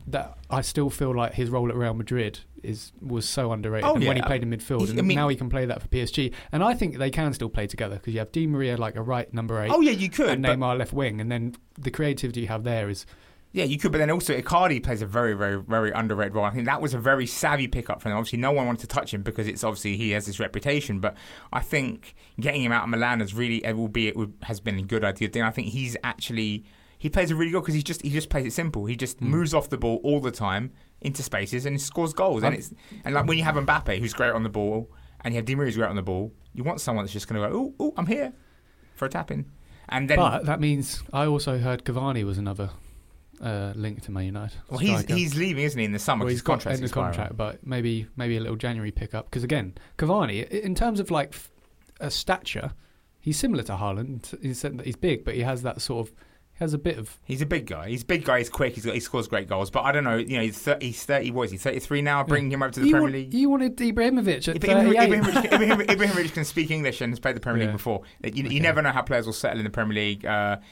I still feel like his role at Real Madrid was so underrated. Oh, and yeah. when he played in midfield, now he can play that for PSG. And I think they can still play together, because you have Di Maria like a right number 8. Oh yeah, you could. And Neymar left wing, and then the creativity you have there is. Yeah, you could, but then also Icardi plays a very, very, very underrated role. I think that was a very savvy pickup for them. Obviously, no one wanted to touch him because it's obviously he has this reputation. But I think getting him out of Milan has really, has been a good idea. Then I think he plays a really good, because he just plays it simple. He just moves off the ball all the time into spaces and scores goals. And like when you have Mbappe, who's great on the ball, and you have Di Maria, who's great on the ball, you want someone that's just going to go, oh, I'm here for a tap in. And then, but that means I also heard Cavani was another. Link to Man United. Well, he's leaving, isn't he, in the summer? Well, he's got end of contract, but maybe a little January pickup. Because again, Cavani, in terms of like a stature, he's similar to Haaland. He's big, but he has that sort of. Has a bit of. He's a big guy. He's quick. He scores great goals. But I don't know. You know, he's 30. What is he? 33 now. Bringing him over to the Premier League. You wanted Ibrahimovic at 38. Ibrahimovic can speak English and has played the Premier League before. You never know how players will settle in the Premier League.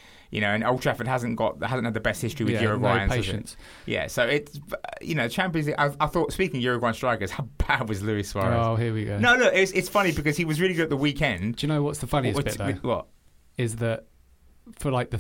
And Old Trafford hasn't had the best history with Uruguayans. No patience. Yeah, so it's Champions League. I thought, speaking of Uruguayan strikers, how bad was Luis Suarez? Oh, here we go. No, look, it's funny because he was really good at the weekend. Do you know what's the funniest bit though? What is that? For like the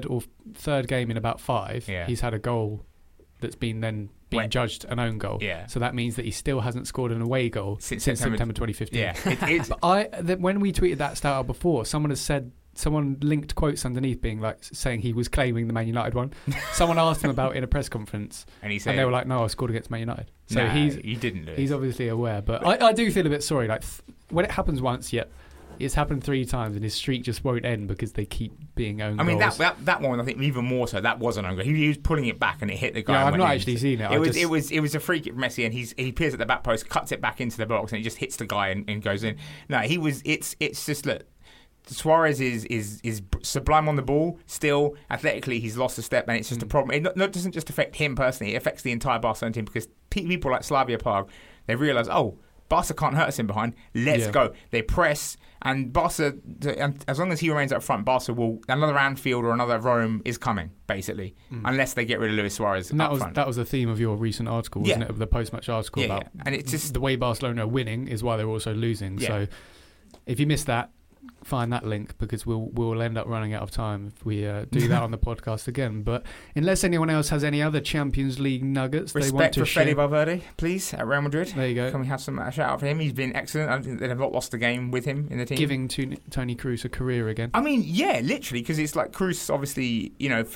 third game in about 5, he's had a goal that's been judged an own goal. Yeah. So that means that he still hasn't scored an away goal since September 2015. Yeah. But when we tweeted that stat out before, someone linked quotes underneath being like saying he was claiming the Man United one. Someone asked him about it in a press conference, and they were like, "No, I scored against Man United." So he didn't. He's obviously aware, but I do feel a bit sorry. Like when it happens once, it's happened 3 times, and his streak just won't end because they keep being own goals. I mean, that one, I think even more so, that was an own goal. He was pulling it back and it hit the guy. Yeah, I've not actually seen it. It was a free kick from Messi, and he appears at the back post, cuts it back into the box, and it just hits the guy and goes in. No, it's just, look, Suarez is sublime on the ball. Still, athletically, he's lost a step, and it's just a problem. It doesn't just affect him personally; it affects the entire Barcelona team, because people like Slavia Prague, they realise, Barca can't hurt us in behind. Let's go. They press, and Barca, as long as he remains up front, Barca will, another Anfield or another Rome is coming, basically, unless they get rid of Luis Suarez up front. That was the theme of your recent article, wasn't it? Of the post-match article about and it's just the way Barcelona are winning is why they're also losing. Yeah. So if you missed that, find that link, because we'll end up running out of time if we do that on the podcast again. But unless anyone else has any other Champions League nuggets they want to share. Respect for Fede Valverde, please, at Real Madrid. There you go. Can we have a shout out for him? He's been excellent. I think they've not lost a game with him in the team. Giving Toni Kroos a career again. I mean, yeah, literally, because it's like Kroos, obviously,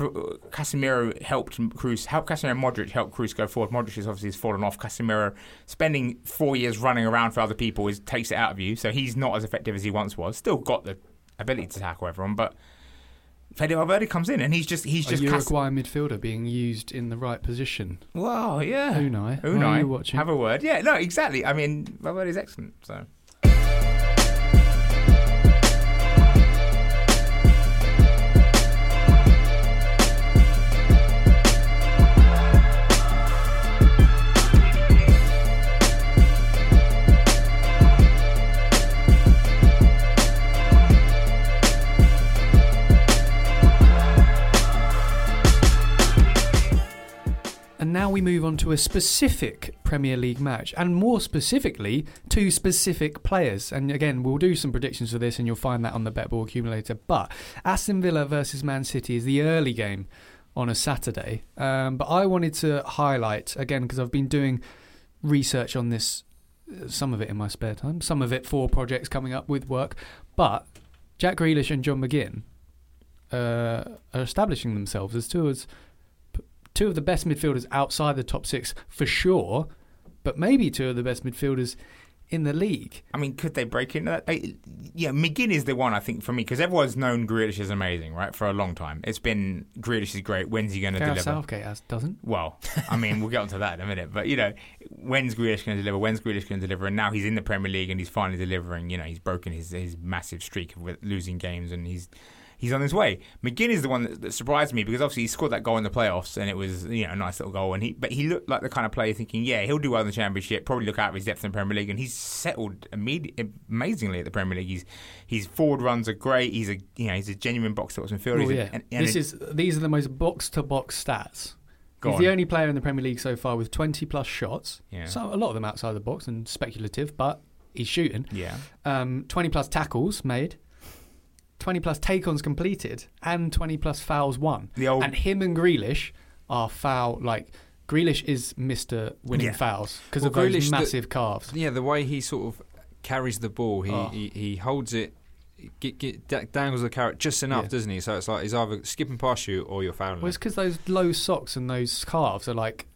Casemiro helped Kroos, Casemiro and Modric helped Kroos go forward. Modric has fallen off. Casemiro, spending 4 years running around for other people takes it out of you, so he's not as effective as he once was. Still got the ability to tackle everyone, but Fede Valverde comes in and he's just Uruguayan midfielder being used in the right position. Wow, yeah. Unai, are you watching? Have a word. Yeah, no, exactly. I mean, Valverde's excellent, so. And now we move on to a specific Premier League match, and more specifically, 2 specific players. And again, we'll do some predictions for this, and you'll find that on the BetBall accumulator. But Aston Villa versus Man City is the early game on a Saturday. But I wanted to highlight, again, because I've been doing research on this, some of it in my spare time, some of it for projects coming up with work. But Jack Grealish and John McGinn are establishing themselves as two of the best midfielders outside the top 6 for sure, but maybe 2 of the best midfielders in the league. I mean, could they break into that? McGinn is the one, I think, for me, because everyone's known Grealish is amazing, right, for a long time. It's been, Grealish is great, when's he going to deliver? Southgate doesn't. Well, I mean, we'll get onto that in a minute, but, when's Grealish going to deliver, and now he's in the Premier League and he's finally delivering. He's broken his massive streak of losing games, and he's on his way. McGinn is the one that surprised me, because obviously he scored that goal in the playoffs and it was a nice little goal, but he looked like the kind of player thinking, he'll do well in the Championship, probably look out for his depth in the Premier League, and he's settled amazingly at the Premier League. His forward runs are great. He's a genuine box-to-box midfielder. These are the most box-to-box stats. He's the only player in the Premier League so far with 20 plus shots. Yeah. So a lot of them outside the box and speculative, but he's shooting. Yeah. 20 plus tackles made. 20 plus take-ons completed, and 20 plus fouls won. And him and Grealish are Grealish is Mr. winning fouls because of those massive calves. Yeah, the way he sort of carries the ball, he holds it, dangles the carrot just enough, doesn't he? So it's like he's either skipping past you or you're fouling. Well, it's because those low socks and those calves are like,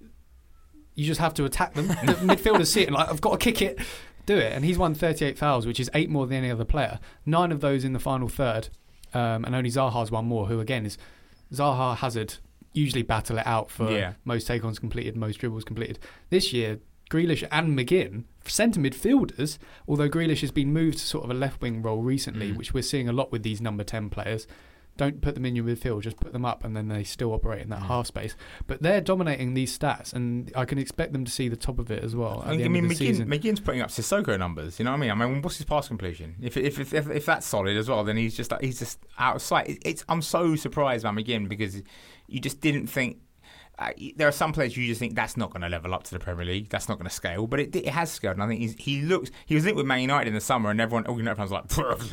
you just have to attack them. The midfielders see it and I've got to kick it. Do it, and he's won 38 fouls, which is 8 more than any other player. 9 of those in the final third, and only Zaha's one more, who again is Zaha, Hazard usually battle it out for most take-ons completed, most dribbles completed. This year, Grealish and McGinn, centre midfielders, although Grealish has been moved to sort of a left-wing role recently, which we're seeing a lot with these number 10 players. Don't put them in your midfield, just put them up, and then they still operate in that half space. But they're dominating these stats, and I can expect them to see the top of it as well. McGinn's putting up Sissoko numbers. You know what I mean? I mean, what's his pass completion? If that's solid as well, then he's just out of sight. I'm so surprised by McGinn, because you just didn't think. There are some players you just think that's not going to level up to the Premier League, that's not going to scale, but it has scaled, and I think he was linked with Man United in the summer, and everyone's like,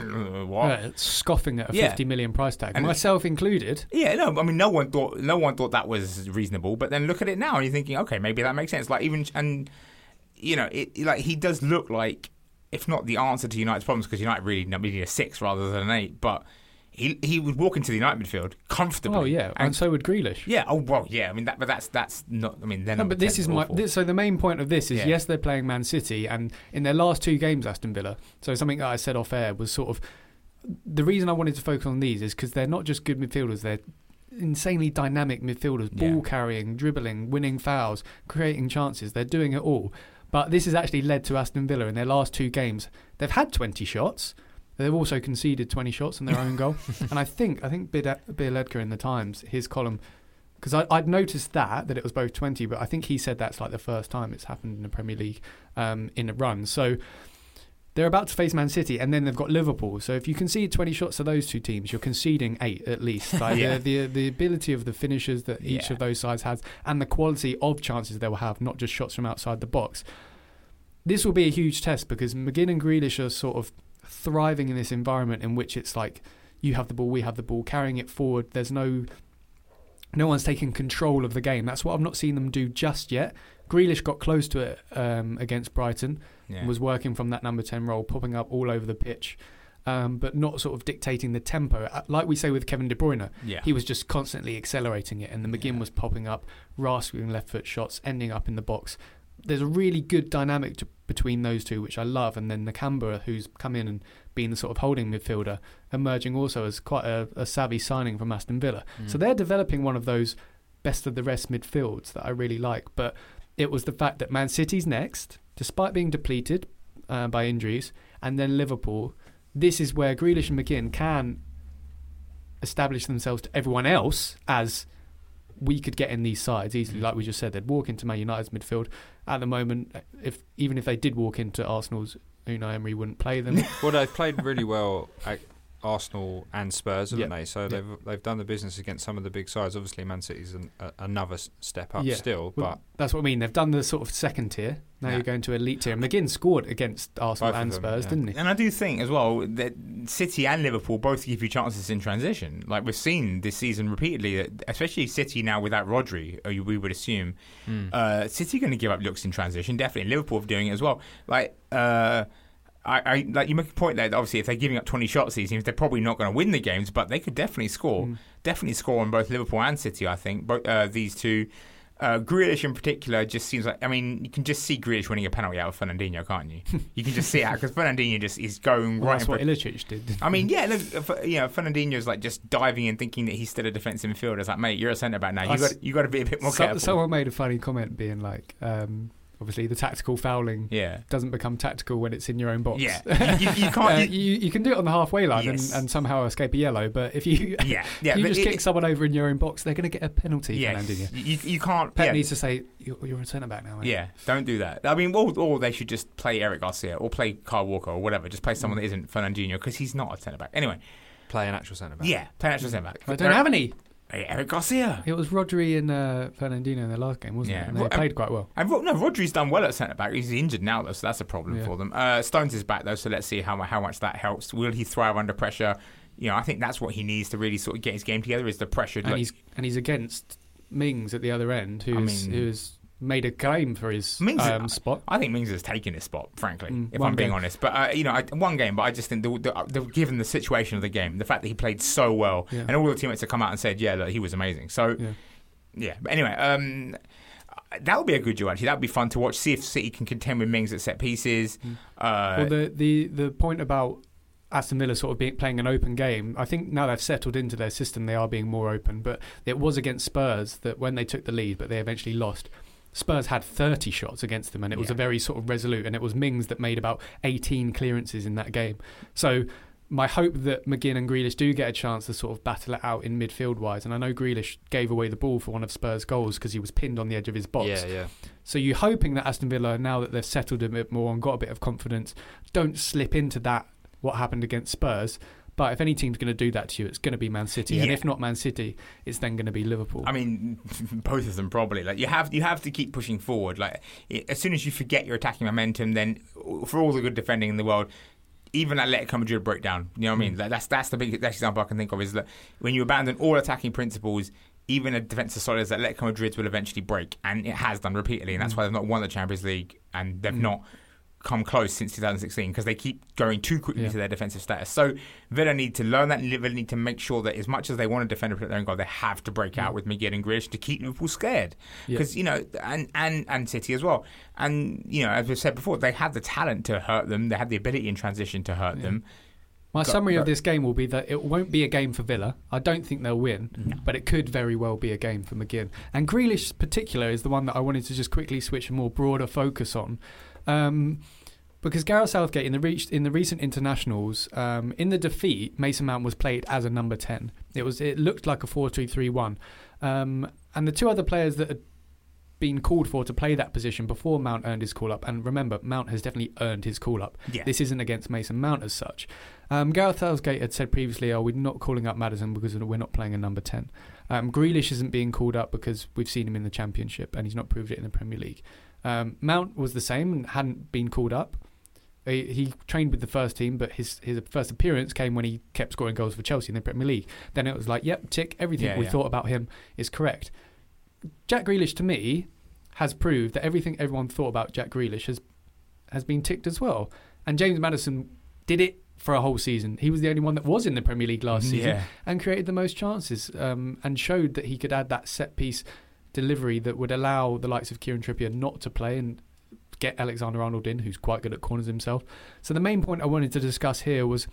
what? Scoffing at a 50 million price tag, and myself included. Yeah, no, I mean, no one thought that was reasonable, but then look at it now, and you're thinking, okay, maybe that makes sense. He does look like, if not the answer to United's problems, because United really need a 6 rather than an 8, but. He would walk into the United midfield comfortably. Oh yeah, and so would Grealish. Yeah. Oh well. Yeah. I mean, that's not. I mean, they're not. But this is so the main point of this is yes, they're playing Man City, and in their last 2 games, Aston Villa. So something that I said off air was sort of the reason I wanted to focus on these is because they're not just good midfielders; they're insanely dynamic midfielders, ball carrying, dribbling, winning fouls, creating chances. They're doing it all. But this has actually led to Aston Villa in their last 2 games. They've had 20 shots. They've also conceded 20 shots in their own goal. And I think Bill in the Times, his column, because I'd noticed that it was both 20, but I think he said that's like the first time it's happened in the Premier League in a run. So they're about to face Man City, and then they've got Liverpool. So if you concede 20 shots to those 2 teams, you're conceding 8 at least. Like the ability of the finishers that each of those sides has, and the quality of chances they will have, not just shots from outside the box. This will be a huge test, because McGinn and Grealish are sort of thriving in this environment in which it's like you have the ball, we have the ball, carrying it forward. There's no one's taking control of the game. That's what I've not seen them do just yet. Grealish got close to it against Brighton, was working from that number 10 role, popping up all over the pitch, but not sort of dictating the tempo. Like we say with Kevin De Bruyne, he was just constantly accelerating it, and the McGinn was popping up, rascally left foot shots, ending up in the box. There's a really good dynamic between those two, which I love. And then Nakamba, who's come in and been the sort of holding midfielder, emerging also as quite a savvy signing from Aston Villa. So they're developing one of those best of the rest midfields that I really like. But it was the fact that Man City's next, despite being depleted by injuries, and then Liverpool. This is where Grealish and McGinn can establish themselves to everyone else as we could get in these sides easily. Like we just said, they'd walk into Man United's midfield. At the moment, even if they did walk into Arsenal's, Unai Emery wouldn't play them. Well, they've played really well Arsenal and Spurs, haven't they? So they've done the business against some of the big sides. Obviously, Man City's another step up still, but that's what I mean. They've done the sort of second tier. Now you're going to elite tier. And McGinn scored against Arsenal and Spurs, didn't he? And I do think as well that City and Liverpool both give you chances in transition. Like we've seen this season repeatedly, that especially City now without Rodri, we would assume, City are going to give up looks in transition. Definitely, Liverpool are doing it as well. Like. I like you make a point there that obviously if they're giving up 20 shots these teams, they're probably not going to win the games, but they could definitely score. Definitely score on both Liverpool and City, I think. Both these two. Grealish in particular just seems like, I mean, you can just see Grealish winning a penalty out of Fernandinho, can't you? You can just see it because Fernandinho just is going right. That's what Ilicic did. I mean, yeah, look, Fernandinho's like just diving and thinking that he's still a defensive midfielder. It's like, mate, you're a centre back now. You got to be a bit more careful. Someone made a funny comment being like. Obviously, the tactical fouling doesn't become tactical when it's in your own box. Yeah, you can't. You can do it on the halfway line and somehow escape a yellow, but if you kick someone over in your own box, they're going to get a penalty. Yes, you can't. Pep needs to say you're a centre back now. Mate. Yeah, don't do that. I mean, or they should just play Eric Garcia or play Kyle Walker or whatever. Just play someone that isn't Fernandinho because he's not a centre back. Anyway, play an actual centre back. Yeah, play an actual centre back. I don't have any. Eric Garcia. It was Rodri and Fernandinho in their last game, wasn't it? And they played quite well. And Rodri's done well at centre back. He's injured now though, so that's a problem for them. Stones is back though, so let's see how much that helps. Will he thrive under pressure? I think that's what he needs to really sort of get his game together. Is the pressure? And he's against Mings at the other end, who's made a claim for his spot. I think Mings has taken his spot, frankly, if I'm being honest. But one game, but I just think given the situation of the game, the fact that he played so well, and all the teammates have come out and said, look, he was amazing. So, But anyway, that would be a good duel. Actually, that would be fun to watch. See if City can contend with Mings at set pieces. Well, the point about Aston Villa sort of playing an open game, I think now they've settled into their system, they are being more open. But it was against Spurs that when they took the lead, but they eventually lost. Spurs had 30 shots against them, and it was a very sort of resolute, and it was Mings that made about 18 clearances in that game. So my hope that McGinn and Grealish do get a chance to sort of battle it out in midfield-wise, and I know Grealish gave away the ball for one of Spurs' goals because he was pinned on the edge of his box. Yeah. So you're hoping that Aston Villa, now that they've settled a bit more and got a bit of confidence, don't slip into that, what happened against Spurs. But if any team's going to do that to you, it's going to be Man City, and if not Man City, it's then going to be Liverpool. I mean, both of them probably. Like you have to keep pushing forward. Like as soon as you forget your attacking momentum, then for all the good defending in the world, even Atletico Madrid break down. You know what I mean? Like that's the biggest example I can think of is that when you abandon all attacking principles, even a defence as solid as Atletico Madrid will eventually break, and it has done repeatedly, and that's why they've not won the Champions League, and they've not come close since 2016 because they keep going too quickly to their defensive status. So Villa need to learn that, and Villa need to make sure that as much as they want to defend their own goal, they have to break out with McGinn and Grealish to keep Liverpool scared. Because and City as well. And as we've said before, they had the talent to hurt them. They had the ability in transition to hurt them. My summary of this game will be that it won't be a game for Villa. I don't think they'll win, but it could very well be a game for McGinn. And Grealish in particular is the one that I wanted to just quickly switch a more broader focus on. Because Gareth Southgate in the recent internationals, in the defeat, Mason Mount was played as a number 10. It looked like a 4-2-3-1, and the two other players that had been called for to play that position before Mount earned his call up. And remember, Mount has definitely earned his call up. Yeah. This isn't against Mason Mount as such. Gareth Southgate had said previously, we're not calling up Maddison because we're not playing a number 10. Grealish isn't being called up because we've seen him in the Championship and he's not proved it in the Premier League. Mount was the same and hadn't been called up. He trained with the first team, but his first appearance came when he kept scoring goals for Chelsea in the Premier League. Then it was like, yep, tick, everything we thought about him is correct. Jack Grealish, to me, has proved that everything everyone thought about Jack Grealish has been ticked as well. And James Maddison did it for a whole season. He was the only one that was in the Premier League last season and created the most chances and showed that he could add that set-piece delivery that would allow the likes of Kieran Trippier not to play and get Alexander-Arnold in, who's quite good at corners himself. So the main point I wanted to discuss here was,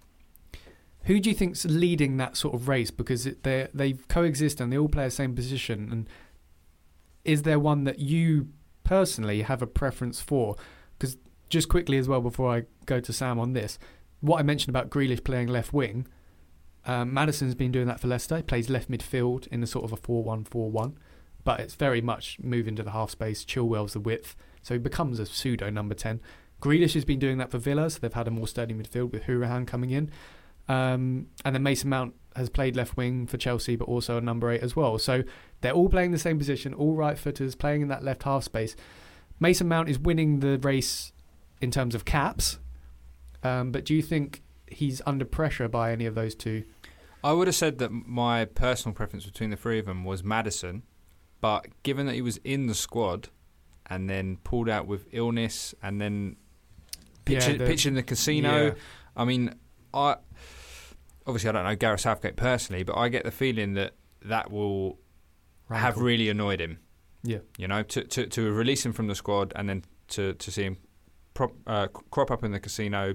who do you think's leading that sort of race? Because they coexist and they all play the same position. And is there one that you personally have a preference for? Because just quickly as well, before I go to Sam on this, what I mentioned about Grealish playing left wing, Maddison's been doing that for Leicester. He plays left midfield in a sort of a 4-1-4-1. But it's very much moving to the half space. Chilwell's the width. So he becomes a pseudo number 10. Grealish has been doing that for Villa, so they've had a more sturdy midfield with Hourihane coming in. And then Mason Mount has played left wing for Chelsea, but also a number 8 as well. So they're all playing the same position, all right footers playing in that left half space. Mason Mount is winning the race in terms of caps, but do you think he's under pressure by any of those two? I would have said that my personal preference between the three of them was Maddison, but given that he was in the squad and then pulled out with illness and then pitching the casino, I mean, obviously I don't know Gareth Southgate personally, but I get the feeling that will have really annoyed him. Yeah, you know, to release him from the squad and then to see him crop up in the casino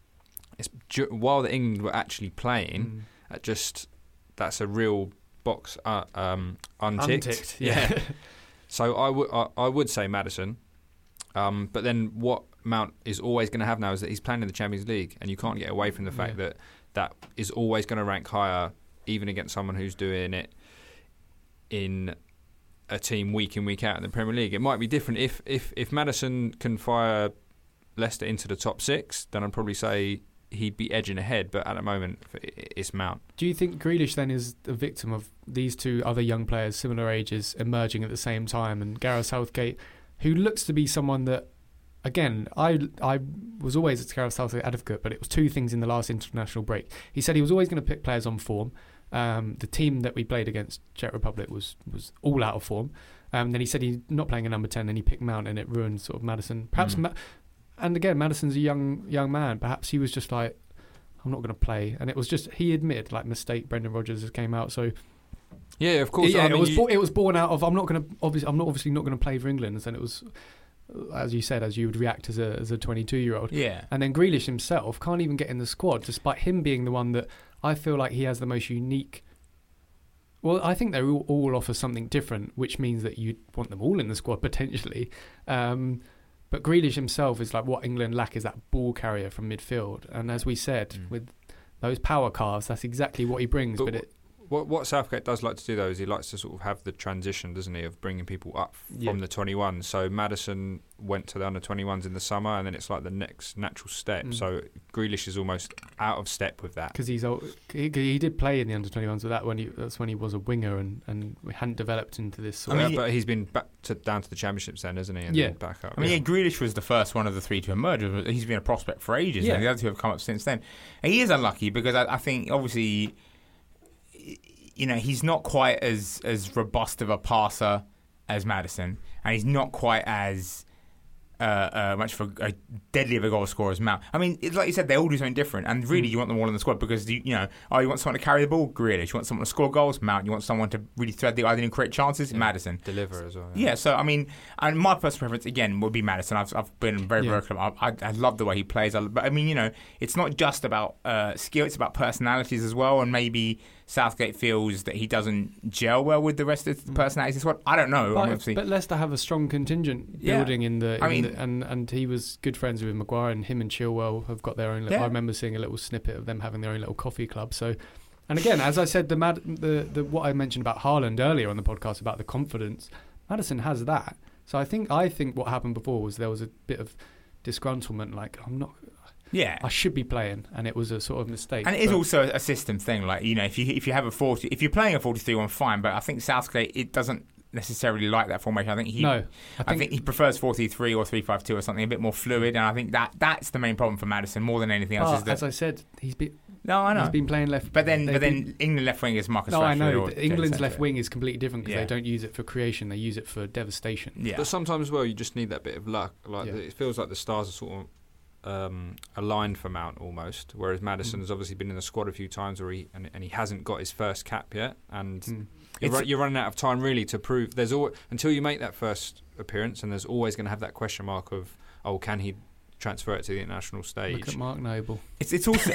while the England were actually playing. That's a real box unticked. Yeah. So I would say Maddison, but then what Mount is always going to have now is that he's playing in the Champions League, and you can't get away from the fact that is always going to rank higher, even against someone who's doing it in a team week in, week out in the Premier League. It might be different if Maddison can fire Leicester into the top 6, then I'd probably say he'd be edging ahead, but at the moment it's Mount. Do you think Grealish then is a victim of these two other young players, similar ages, emerging at the same time, and Gareth Southgate, who looks to be someone that, again, I was always a Gareth Southgate advocate, but it was two things in the last international break. He said he was always going to pick players on form. The team that we played against, Czech Republic, was all out of form. Then he said he's not playing a number 10, and he picked Mount, and it ruined sort of Maddison. Perhaps, and again, Maddison's a young man. Perhaps he was just like, I'm not going to play, and it was just, he admitted, like, mistake. Brendan Rodgers came out, so yeah, of course. Yeah, it was born out of I'm not obviously not going to play for England, and it was, as you said, as you would react as a 22-year-old. Yeah. And then Grealish himself can't even get in the squad, despite him being the one that I feel like he has the most unique. Well, I think they all offer something different, which means that you'd want them all in the squad potentially. But Grealish himself is like what England lack, is that ball carrier from midfield. And as we said, with those power calves, that's exactly what he brings. But what Southgate does like to do, though, is he likes to sort of have the transition, doesn't he, of bringing people up from the 21s. So Maddison went to the under-21s in the summer, and then it's like the next natural step. So Grealish is almost out of step with that. Because he did play in the under-21s, but that's when he was a winger and we hadn't developed into this sort of... But he's been down to the championships then, hasn't he? And then back up. Grealish was the first one of the three to emerge. He's been a prospect for ages, and the other two have come up since then. And he is unlucky because I think, obviously... You know, he's not quite as robust of a passer as Maddison, and he's not quite as much of a deadly of a goal scorer as Mount. I mean, it's like you said, they all do something different, and really you want them all in the squad because, you want someone to carry the ball, Grealish. You want someone to score goals, Mount. You want someone to really thread the iron and create chances, Maddison. Deliver as well. Yeah, so, I mean, and my personal preference, again, would be Maddison. I've been very vocal. I love the way he plays. But, I mean, it's not just about skill, it's about personalities as well, and maybe Southgate feels that he doesn't gel well with the rest of the personalities. What I don't know. But Leicester have a strong contingent building and he was good friends with Maguire, and him and Chilwell have got their own. I remember seeing a little snippet of them having their own little coffee club. So, and again, as I said, the what I mentioned about Haaland earlier on the podcast about the confidence, Maddison has that. So I think what happened before was there was a bit of disgruntlement, like I should be playing, and it was a sort of mistake. And it is also a system thing, like if you have if you're playing a 43-1, fine. But I think Southgate, it doesn't necessarily like that formation. I think he prefers 4-3-3 or 3-5-2 or something a bit more fluid, and I think that's the main problem for Maddison more than anything else. As I said, he's been. No, I know. He's been playing left. But then England left wing is Marcus Rashford. I know. England's left wing is completely different because they don't use it for creation; they use it for devastation. Yeah. But sometimes, you just need that bit of luck. It feels like the stars are sort of aligned for Mount almost, whereas Maddison has obviously been in the squad a few times and he hasn't got his first cap yet, and you're running out of time really to prove. There's until you make that first appearance, and there's always going to have that question mark of, can he transfer it to the international stage? Look at Mark Noble. It's also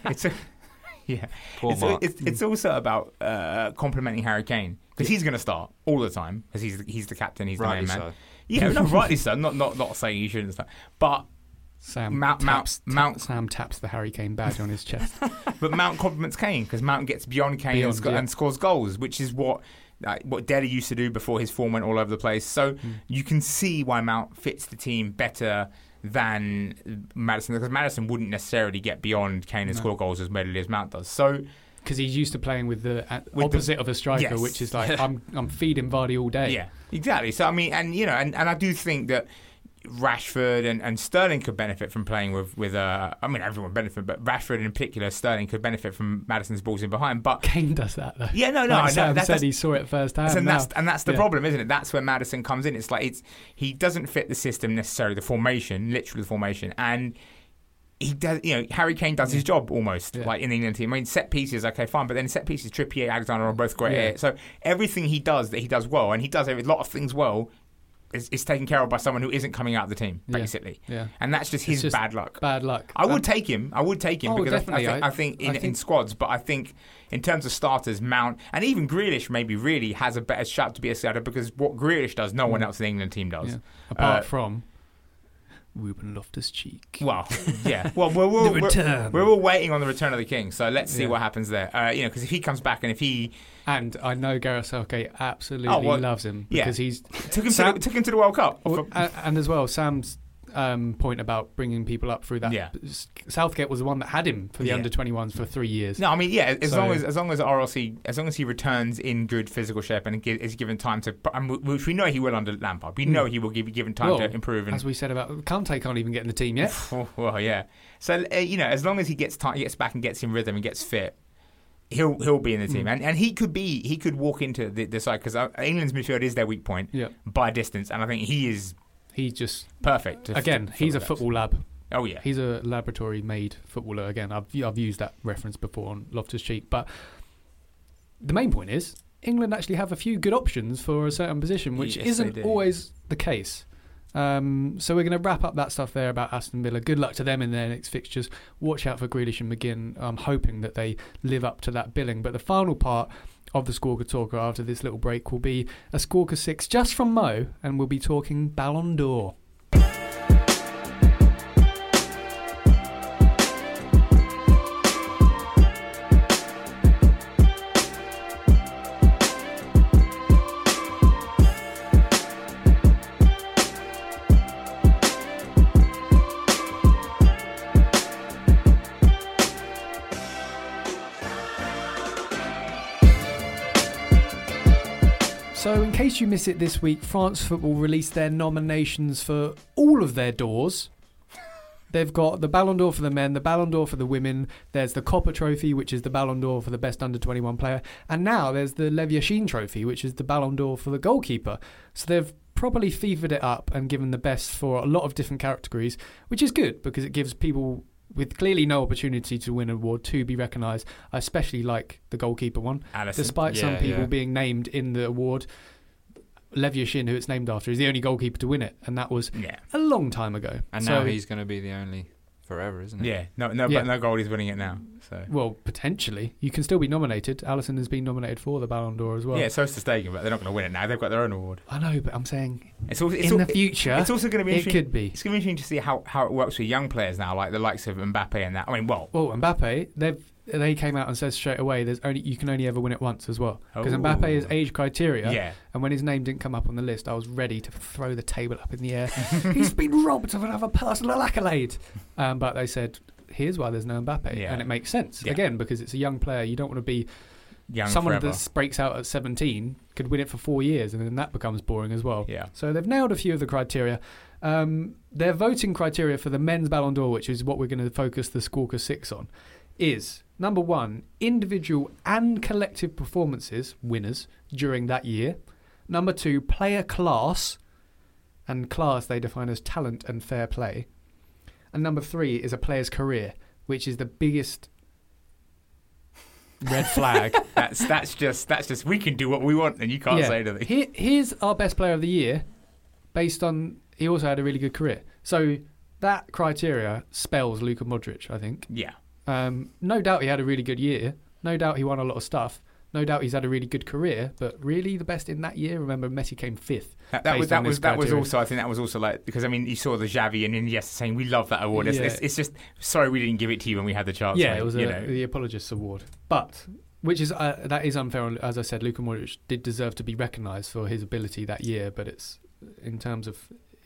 it's also about complimenting Harry Kane, because he's going to start all the time because he's the captain, he's rightly the main man. So. Yeah, no, rightly so. Not saying he shouldn't start, but. Sam taps the Harry Kane badge on his chest. But Mount compliments Kane because Mount gets beyond Kane and scores goals, which is what Dele used to do before his form went all over the place. So you can see why Mount fits the team better than Maddison, because Maddison wouldn't necessarily get beyond Kane and score goals as readily as Mount does. So because he's used to playing with the opposite of a striker, which is like I'm feeding Vardy all day. Yeah, exactly. So I mean, and I do think that Rashford and Sterling could benefit from playing with I mean, everyone benefit, but Rashford in particular, Sterling could benefit from Maddison's balls in behind. But Kane does that though. Yeah, no. Like Sam said he saw it firsthand. And that's the problem, isn't it? That's where Maddison comes in. It's like he doesn't fit the system necessarily, the formation, literally the formation, and he does. Harry Kane does his job almost like in the England team. I mean, set pieces, okay, fine, but then set pieces, Trippier, Alexander are both great at it. So everything he does that he does well, and he does a lot of things well, is taken care of by someone who isn't coming out of the team, basically. Yeah. And that's just his bad luck. Bad luck. I would take him because definitely. I think in squads, but I think in terms of starters, Mount and even Grealish maybe really has a better shot to be a starter, because what Grealish does, no one else in the England team does. Yeah. Apart from Ruben Loftus-Cheek. Well, yeah. Well, we're all waiting on the return of the king, so let's see what happens there. Because if he comes back and if he... And I know Gareth Southgate absolutely loves him because he's... Took him to the World Cup. And as well, Sam's point about bringing people up through that. Yeah. Southgate was the one that had him for the under-21s for 3 years. No, I mean, as long as RLC, as long as he returns in good physical shape and is given time to, which we know he will under Lampard. We know he will be given time to improve. And, as we said about Kante can't even get in the team yet. Well, yeah. So as long as he gets time, he gets back and gets in rhythm and gets fit, he'll be in the team, and he could walk into the side, because England's midfield is their weak point by distance, and I think he's just perfect. He's a football lab. Oh yeah, he's a laboratory-made footballer. Again, I've used that reference before on Loftus-Cheek, but the main point is England actually have a few good options for a certain position, which isn't always the case. So we're going to wrap up that stuff there about Aston Villa. Good luck to them in their next fixtures. Watch out for Grealish and McGinn. I'm hoping that they live up to that billing. But the final part of the Squawker Talker after this little break will be a Squawker 6 just from Mo, and we'll be talking Ballon d'Or. So in case you miss it this week, France Football released their nominations for all of their d'Ors. They've got the Ballon d'Or for the men, the Ballon d'Or for the women, there's the Copper Trophy, which is the Ballon d'Or for the best under-21 player, and now there's the Lev Yashin Trophy, which is the Ballon d'Or for the goalkeeper. So they've properly fevered it up and given the best for a lot of different categories, which is good because it gives people with clearly no opportunity to win an award to be recognised. I especially like the goalkeeper one. Alisson. Despite some people being named in the award, Lev Yashin, who it's named after, is the only goalkeeper to win it, and that was a long time ago. And now he's going to be the only forever, isn't he? Yeah, but no goalie's winning it now. So well, potentially you can still be nominated. Alisson has been nominated for the Ballon d'Or as well. Yeah, so is Ter Stegen, but they're not going to win it now. They've got their own award. I know, but I'm saying in the future, it's also going to be interesting. It could be. It's going to be interesting to see how it works with young players now, like the likes of Mbappe and that. I mean, well, Mbappe, they came out and said straight away, you can only ever win it once as well, because Mbappe is age criteria. And when his name didn't come up on the list, I was ready to throw the table up in the air. He's been robbed of another personal accolade. But they said, here's why there's no Mbappe, and it makes sense again because it's a young player. You don't want to be someone that breaks out at 17 could win it for 4 years, and then that becomes boring as well. So they've nailed a few of the criteria. Their voting criteria for the men's Ballon d'Or, which is what we're going to focus the Squawker 6 on, is number 1, individual and collective performances, winners, during that year. Number 2, player class, and class they define as talent and fair play. And number 3 is a player's career, which is the biggest red flag. That's just we can do what we want and you can't say anything. Here's our best player of the year, based on he also had a really good career. So that criteria spells Luka Modric, I think. Yeah. No doubt he had a really good year. No doubt he won a lot of stuff. No doubt he's had a really good career, but really the best in that year. Remember, Messi came 5th. That was also, I think that was also like, because I mean you saw the Xavi and Iniesta saying we love that award. It's just sorry we didn't give it to you when we had the chance. Yeah, it was the Apologists Award, but which is that is unfair. As I said, Luka Modric did deserve to be recognised for his ability that year, but it's in terms of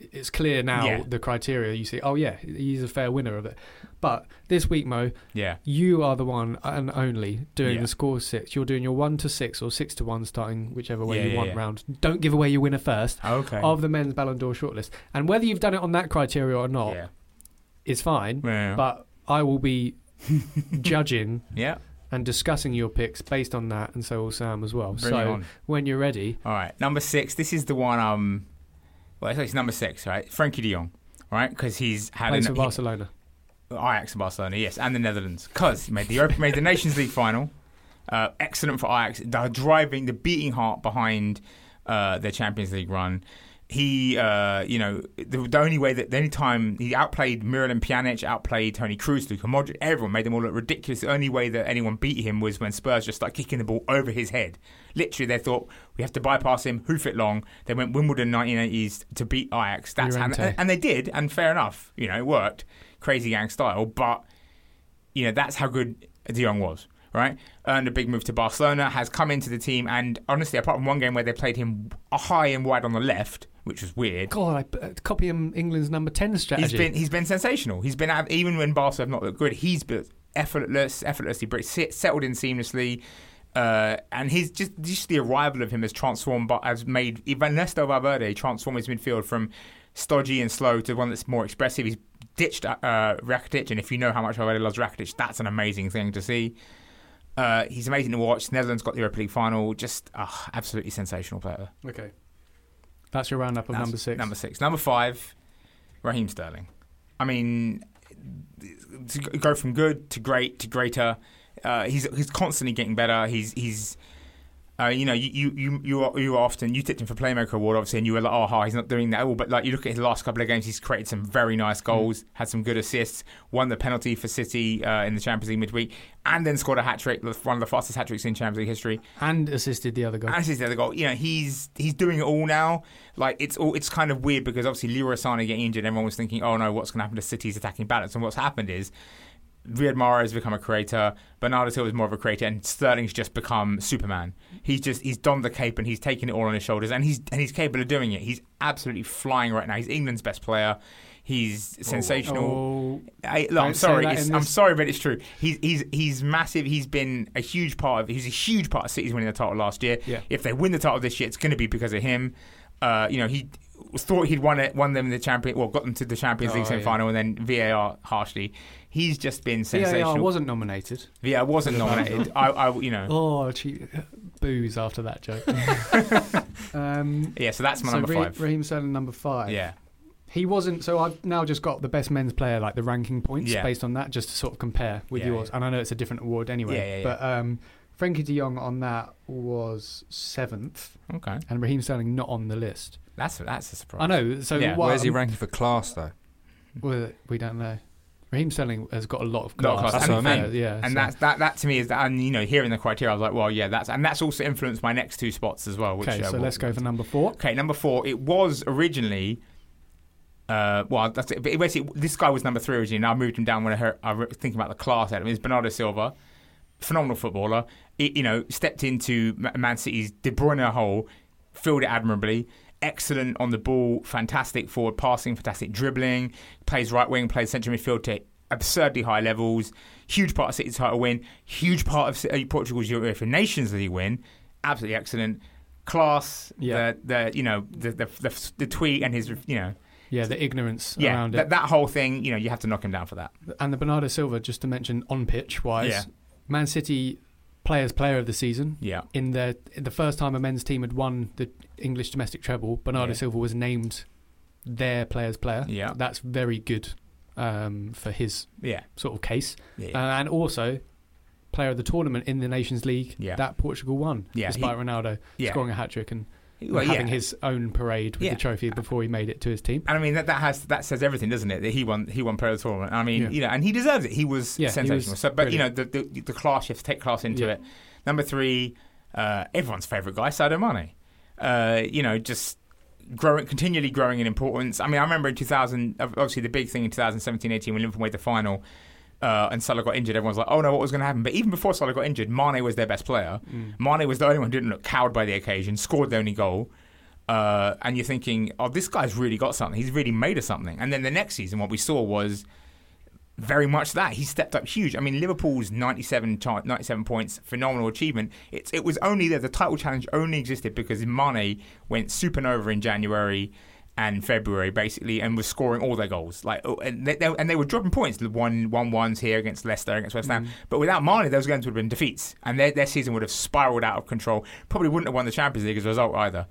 it's clear now the criteria. You see, oh yeah, he's a fair winner of it. But this week, Mo, you are the one and only doing the score 6. You're doing your 1 to 6 or 6 to 1, starting whichever way you want round. Don't give away your winner first of the men's Ballon d'Or shortlist. And whether you've done it on that criteria or not is fine. Yeah. But I will be judging and discussing your picks based on that, and so will Sam as well. Bring it on. When you're ready. All right, number 6. This is the one. Well, it's number 6, right? Frankie De Jong, right? Because he's had plays for Barcelona. Ajax and Barcelona, yes, and the Netherlands. Because he made the Nations League final. Excellent for Ajax. Driving the beating heart behind their Champions League run. He, the only time he outplayed Miralem Pjanic, outplayed Toni Kroos, Luka Modric, everyone made them all look ridiculous. The only way that anyone beat him was when Spurs just started kicking the ball over his head. Literally, they thought, we have to bypass him, hoof it long. They went Wimbledon 1980s to beat Ajax. And they did, and fair enough, it worked. Crazy gang style, but, that's how good De Jong was. Right, earned a big move to Barcelona, has come into the team, and honestly, apart from one game where they played him high and wide on the left, which was weird. God, I copy him England's number 10 strategy. He's been sensational. He's been even when Barca have not looked good. He's been effortlessly settled in seamlessly, and he's just the arrival of him has made even Ernesto Valverde transform his midfield from stodgy and slow to one that's more expressive. He's ditched Rakitic, and if you know how much Valverde loves Rakitic, that's an amazing thing to see. He's amazing to watch. Netherlands got the Europa League final. Just absolutely sensational player. Okay. That's your roundup of number 6. Number 6. Number 5, Raheem Sterling. I mean, to go from good to great to greater, he's constantly getting better. He's you often tipped him for Playmaker Award, obviously, and you were like, he's not doing that at all. But like, you look at his last couple of games, he's created some very nice goals, had some good assists, won the penalty for City in the Champions League midweek, and then scored a hat trick, one of the fastest hat tricks in Champions League history, and assisted the other goal. He's doing it all now. Like it's kind of weird because obviously Leroy Sané getting injured, everyone was thinking, oh no, what's going to happen to City's attacking balance? And what's happened is Riyad Mahrez has become a creator, Bernardo Silva is more of a creator, and Sterling's just become Superman. He's donned the cape and he's taken it all on his shoulders, and he's capable of doing it. He's absolutely flying right now. He's England's best player. He's sensational. I'm sorry, but it's true. He's massive. He's a huge part of City's winning the title last year. Yeah. If they win the title this year, it's going to be because of him. He thought he'd won them got them to the Champions League semi-final, and then VAR harshly. He's just been sensational. VAR wasn't nominated. VAR wasn't nominated. Booze after that joke. So that's my number 5. Raheem Sterling, number 5. Yeah. He wasn't, so I've now just got the best men's player, like the ranking points based on that, just to sort of compare with yours. And I know it's a different award anyway. But Frankie De Jong on that was 7th. Okay. And Raheem Sterling not on the list. That's a surprise. I know. So where's he ranking for class, though? Well, we don't know. Raheem Sterling has got a lot of class. That's what I mean. And that to me is that, and hearing the criteria, I was like, well, yeah, that's also influenced my next 2 spots as well. Okay, so let's go for number 4. Okay, number 4. It was originally. That's it. Basically, this guy was number 3 originally, and I moved him down when I was thinking about the class element. It's Bernardo Silva, phenomenal footballer. Stepped into Man City's De Bruyne hole, filled it admirably. Excellent on the ball, fantastic forward passing, fantastic dribbling. Plays right wing, plays central midfield to absurdly high levels. Huge part of City's title win. Huge part of Portugal's UEFA Nations League win. Absolutely excellent. Class. Yeah. The tweet and his the ignorance around it. That whole thing, you have to knock him down for that. And the Bernardo Silva, just to mention on pitch wise, Man City player of the season. Yeah. In the first time a men's team had won the English domestic treble, Bernardo Silva was named their player's player. Yeah. That's very good for his sort of case. Yeah. And also player of the tournament in the Nations League that Portugal won, despite Ronaldo scoring a hat-trick and having his own parade with the trophy before he made it to his team. And I mean that says everything, doesn't it? That he won player of the tournament. I mean, and he deserves it. He was sensational. The class, you have to take class into it. Number 3, everyone's favourite guy, Sadio Mane. Just continually growing in importance. I mean, I remember in 2000, obviously the big thing in 2017-18 when Liverpool made the final. And Salah got injured, everyone's like, oh no, what was going to happen? But even before Salah got injured, Mane was their best player. Mane was the only one who didn't look cowed by the occasion, scored the only goal. And you're thinking, oh, this guy's really got something. He's really made of something. And then the next season, what we saw was very much that. He stepped up huge. I mean, Liverpool's 97 points, phenomenal achievement. It was only there. The title challenge only existed because Mane went supernova in January and February, basically, and was scoring all their goals. And they were dropping points. 1-1s here against Leicester, against West Ham. But without Mane, those games would have been defeats. And their season would have spiraled out of control. Probably wouldn't have won the Champions League as a result either.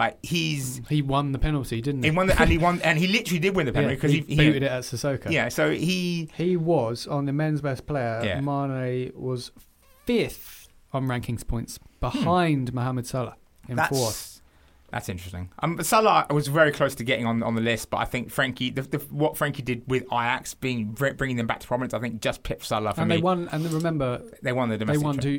He won the penalty, didn't he? And he literally did win the penalty because he booted it at Sissoko. Yeah, so he was on the men's best player. Yeah. Mane was 5th on rankings points behind Mohamed Salah in 4th. That's interesting. Salah was very close to getting on the list, but I think Frankie, what Frankie did with Ajax, bringing them back to prominence, I think just pipped Salah for me. They won, and remember they won the domestic. They won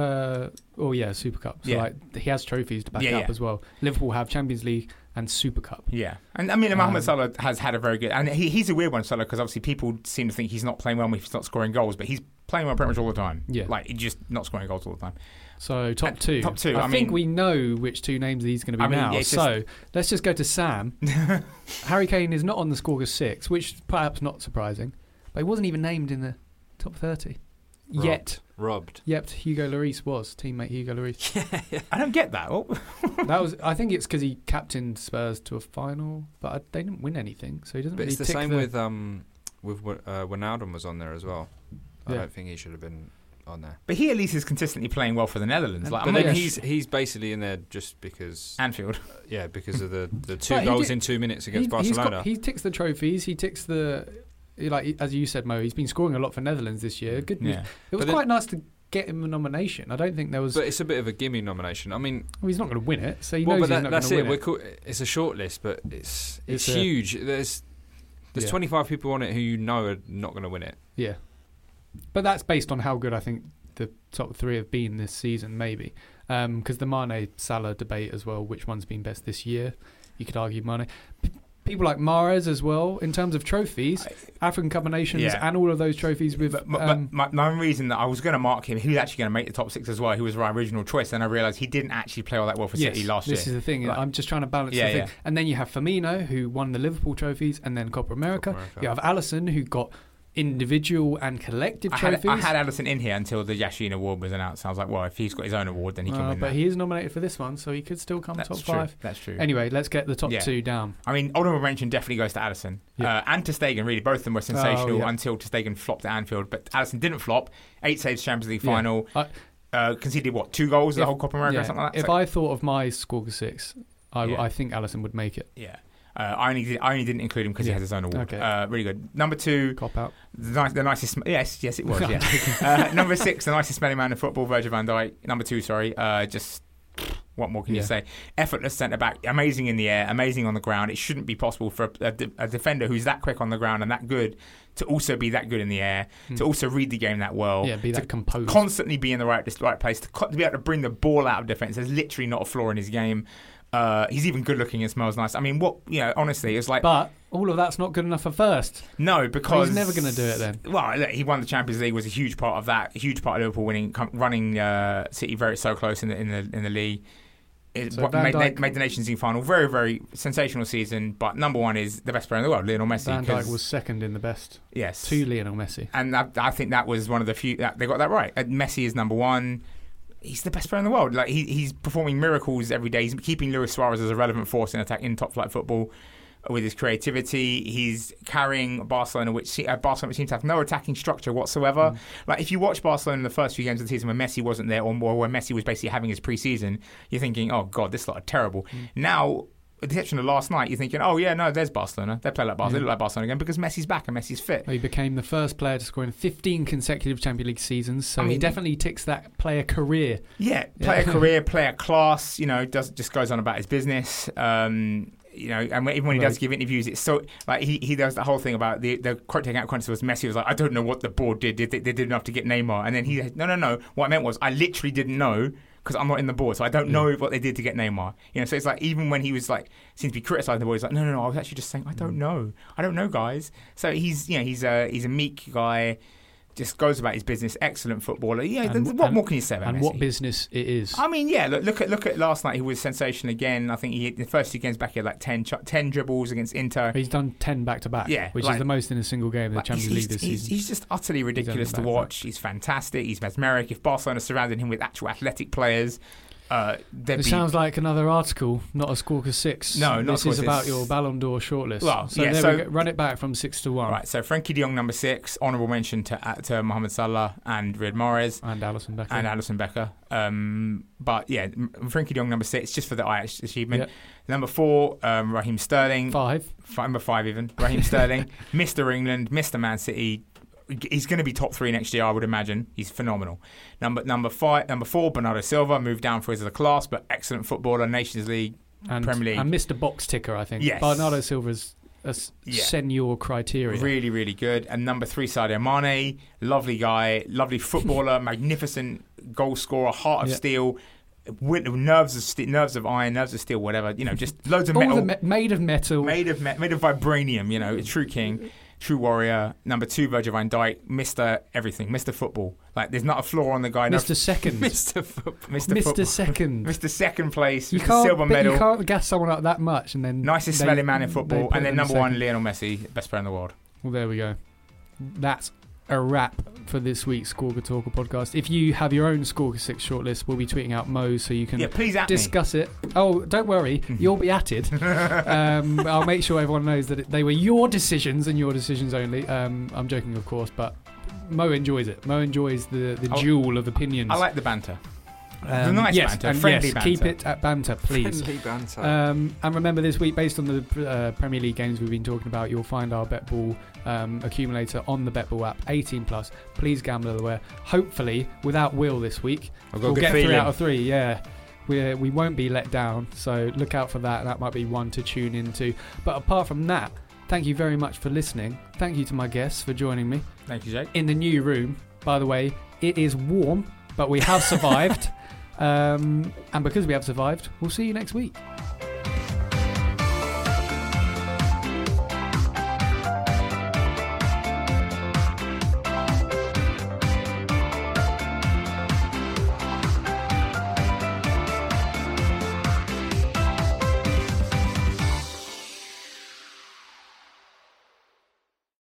Super Cup. So he has trophies to back up as well. Liverpool have Champions League and Super Cup. Yeah, and I mean Mohamed Salah has had a very good, and he's a weird one, Salah, because obviously people seem to think he's not playing well if he's not scoring goals, but he's playing well pretty much all the time. Yeah, he's just not scoring goals all the time. So top two. I think we know which two names he's going to be now. So let's just go to Sam. Harry Kane is not on the score of 6, which is perhaps not surprising, but he wasn't even named in the top 30 yet. Robbed. Yep, Hugo Lloris was teammate Hugo Lloris. I don't get that. I think it's because he captained Spurs to a final, but they didn't win anything, so he doesn't. But really it's the same with Wijnaldum was on there as well. I don't think he should have been on there. But he at least is consistently playing well for the Netherlands. He's basically in there just because Anfield. Yeah, because of the 2 goals in 2 minutes against Barcelona. He ticks the trophies. He ticks the as you said, Mo. He's been scoring a lot for Netherlands this year. Good. Yeah. It was quite nice to get him a nomination. I don't think there was. But it's a bit of a gimme nomination. I mean, he's not going to win it, so he knows he's not going to win it. It's a short list, but it's huge. There's 25 people on it who you know are not going to win it. Yeah. But that's based on how good I think the top 3 have been this season, maybe. Because the Mane-Salah debate as well, which one's been best this year? You could argue Mane. People like Mahrez as well, in terms of trophies, African Cup of Nations and all of those trophies. But my reason that I was going to mark him, he was actually going to make the top 6 as well. He was my original choice. Then I realised he didn't actually play all that well for City last year. This is the thing. I'm just trying to balance the thing. Yeah. And then you have Firmino, who won the Liverpool trophies, and then Copa America. You have Alisson, who got individual and collective trophies. I had Alisson in here until the Yashin Award was announced. I was like, well, if he's got his own award, then he can win but that. he is nominated for this one, so he could still come top 5. That's true. Anyway, let's get the top 2 down. I mean, honourable mention definitely goes to Alisson. And Ter Stegen, really. Both of them were sensational until Ter Stegen flopped at Anfield. But Alisson didn't flop. 8 saves, Champions League final. Conceded, 2 goals the whole Copa America or something like that? If I thought of my score of 6, I think Alisson would make it. Yeah. I only didn't include him because he has his own award. Okay. Really good. Number 2, cop out. The nicest. Yes, it was. Yeah. Number 6, the nicest smelling man in football, Virgil van Dijk. Number 2, sorry. Just what more can you say? Effortless centre back, amazing in the air, amazing on the ground. It shouldn't be possible for a defender who's that quick on the ground and that good to also be that good in the air, to also read the game that well, be that composed, constantly be in the right place, to be able to bring the ball out of defence. There's literally not a flaw in his game. He's even good looking and smells nice. I mean, honestly, it's like. But all of that's not good enough for first. No, because he's never going to do it then. Well, he won the Champions League, was a huge part of that. A huge part of Liverpool running City so close in the league. Made the Nations League final. Very, very sensational season. But number 1 is the best player in the world, Lionel Messi. Van Dijk was second in the best. Yes, to Lionel Messi, and I think that was one of the few that they got that right. Messi is number 1. He's the best player in the world. Like he's performing miracles every day. He's keeping Luis Suarez as a relevant force in top flight football with his creativity. He's carrying Barcelona, which seems to have no attacking structure whatsoever. Like if you watch Barcelona in the first few games of the season when Messi wasn't there, or when Messi was basically having his pre-season, you're thinking, oh God, this lot are terrible. Now, with the exception of last night, you're thinking, oh yeah, no, there's Barcelona. They play like Barcelona. They look like Barcelona again because Messi's back and Messi's fit. He became the first player to score in 15 consecutive Champions League seasons, so he definitely ticks that player career. Yeah, player career, player class. Just goes on about his business. And even when he does give interviews, it's so like he does the whole thing about the taking out context was Messi was like, I don't know what the board did. They did enough to get Neymar, and then he said, no. What I meant was I literally didn't know because I'm not in the board, so I don't know what they did to get Neymar. So it's like even when he was like seems to be criticising the board, he's like, no. I was actually just saying I don't know, guys. So he's a meek guy. just goes about his business. Excellent footballer. Yeah, what more can you say about Messi? And what business it is. I mean, yeah. Look at last night. He was sensational again. I think the first 2 games back, he had like 10 dribbles against Inter. He's done 10 back to back. Yeah, which is the most in a single game in the Champions League this season. He's just utterly ridiculous to watch. He's fantastic. He's mesmeric. If Barcelona surrounded him with actual athletic players. It sounds like another article, not a Squawka 6. No, not this is about your Ballon d'Or shortlist. Well, so yeah, there we go. Run it back from 6 to 1. Right, so Frankie de Jong number 6, honourable mention to Mohamed Salah and Riyad Mahrez and Alisson Becker. But yeah, Frankie de Jong number 6, just for the Ajax achievement. Yep. Number 4, Raheem Sterling. Number 5 even. Raheem Sterling, Mr. England, Mr. Man City. He's going to be top 3 next year, I would imagine. He's phenomenal. Number 4, Bernardo Silva, moved down for his other class, but excellent footballer, Nations League, Premier League. And Mr. Box Ticker, I think. Yes. Bernardo Silva's senior criteria. Really, really good. And number 3, Sadio Mane, lovely guy, lovely footballer, magnificent goal scorer, heart of steel. Nerves of iron, nerves of steel, whatever. Just loads of metal. Made of metal. Made of vibranium. A true king. True warrior. Number 2, Virgil van Dijk, Mr. Everything, Mr. Football. Like, there's not a flaw on the guy. Mr. Second. Mr. Football. Mr. Second. Mr. Second place. Mr. Silver medal. You can't gas someone up that much and then... Nicest smelling man in football. And then number 1, Lionel Messi, best player in the world. Well, there we go. That's a wrap for this week's Squawka Talker podcast. If you have your own Squawka 6 shortlist, we'll be tweeting out Mo's so you can discuss it. Oh, don't worry, you'll be atted. I'll make sure everyone knows that they were your decisions and your decisions only. I'm joking, of course, but Mo enjoys it. Mo enjoys the duel of opinions. I like the banter. The nice banter, friendly banter. Keep it at banter, please. Friendly banter. And remember this week, based on the Premier League games we've been talking about, you'll find our BetBall accumulator on the BetBall app, 18+. Please gamble aware. Hopefully, without Will this week, we'll get 3 out of 3. Yeah, we won't be let down. So look out for that. That might be one to tune into. But apart from that, thank you very much for listening. Thank you to my guests for joining me. Thank you, Jake. In the new room, by the way, it is warm, but we have survived. And because we have survived, we'll see you next week.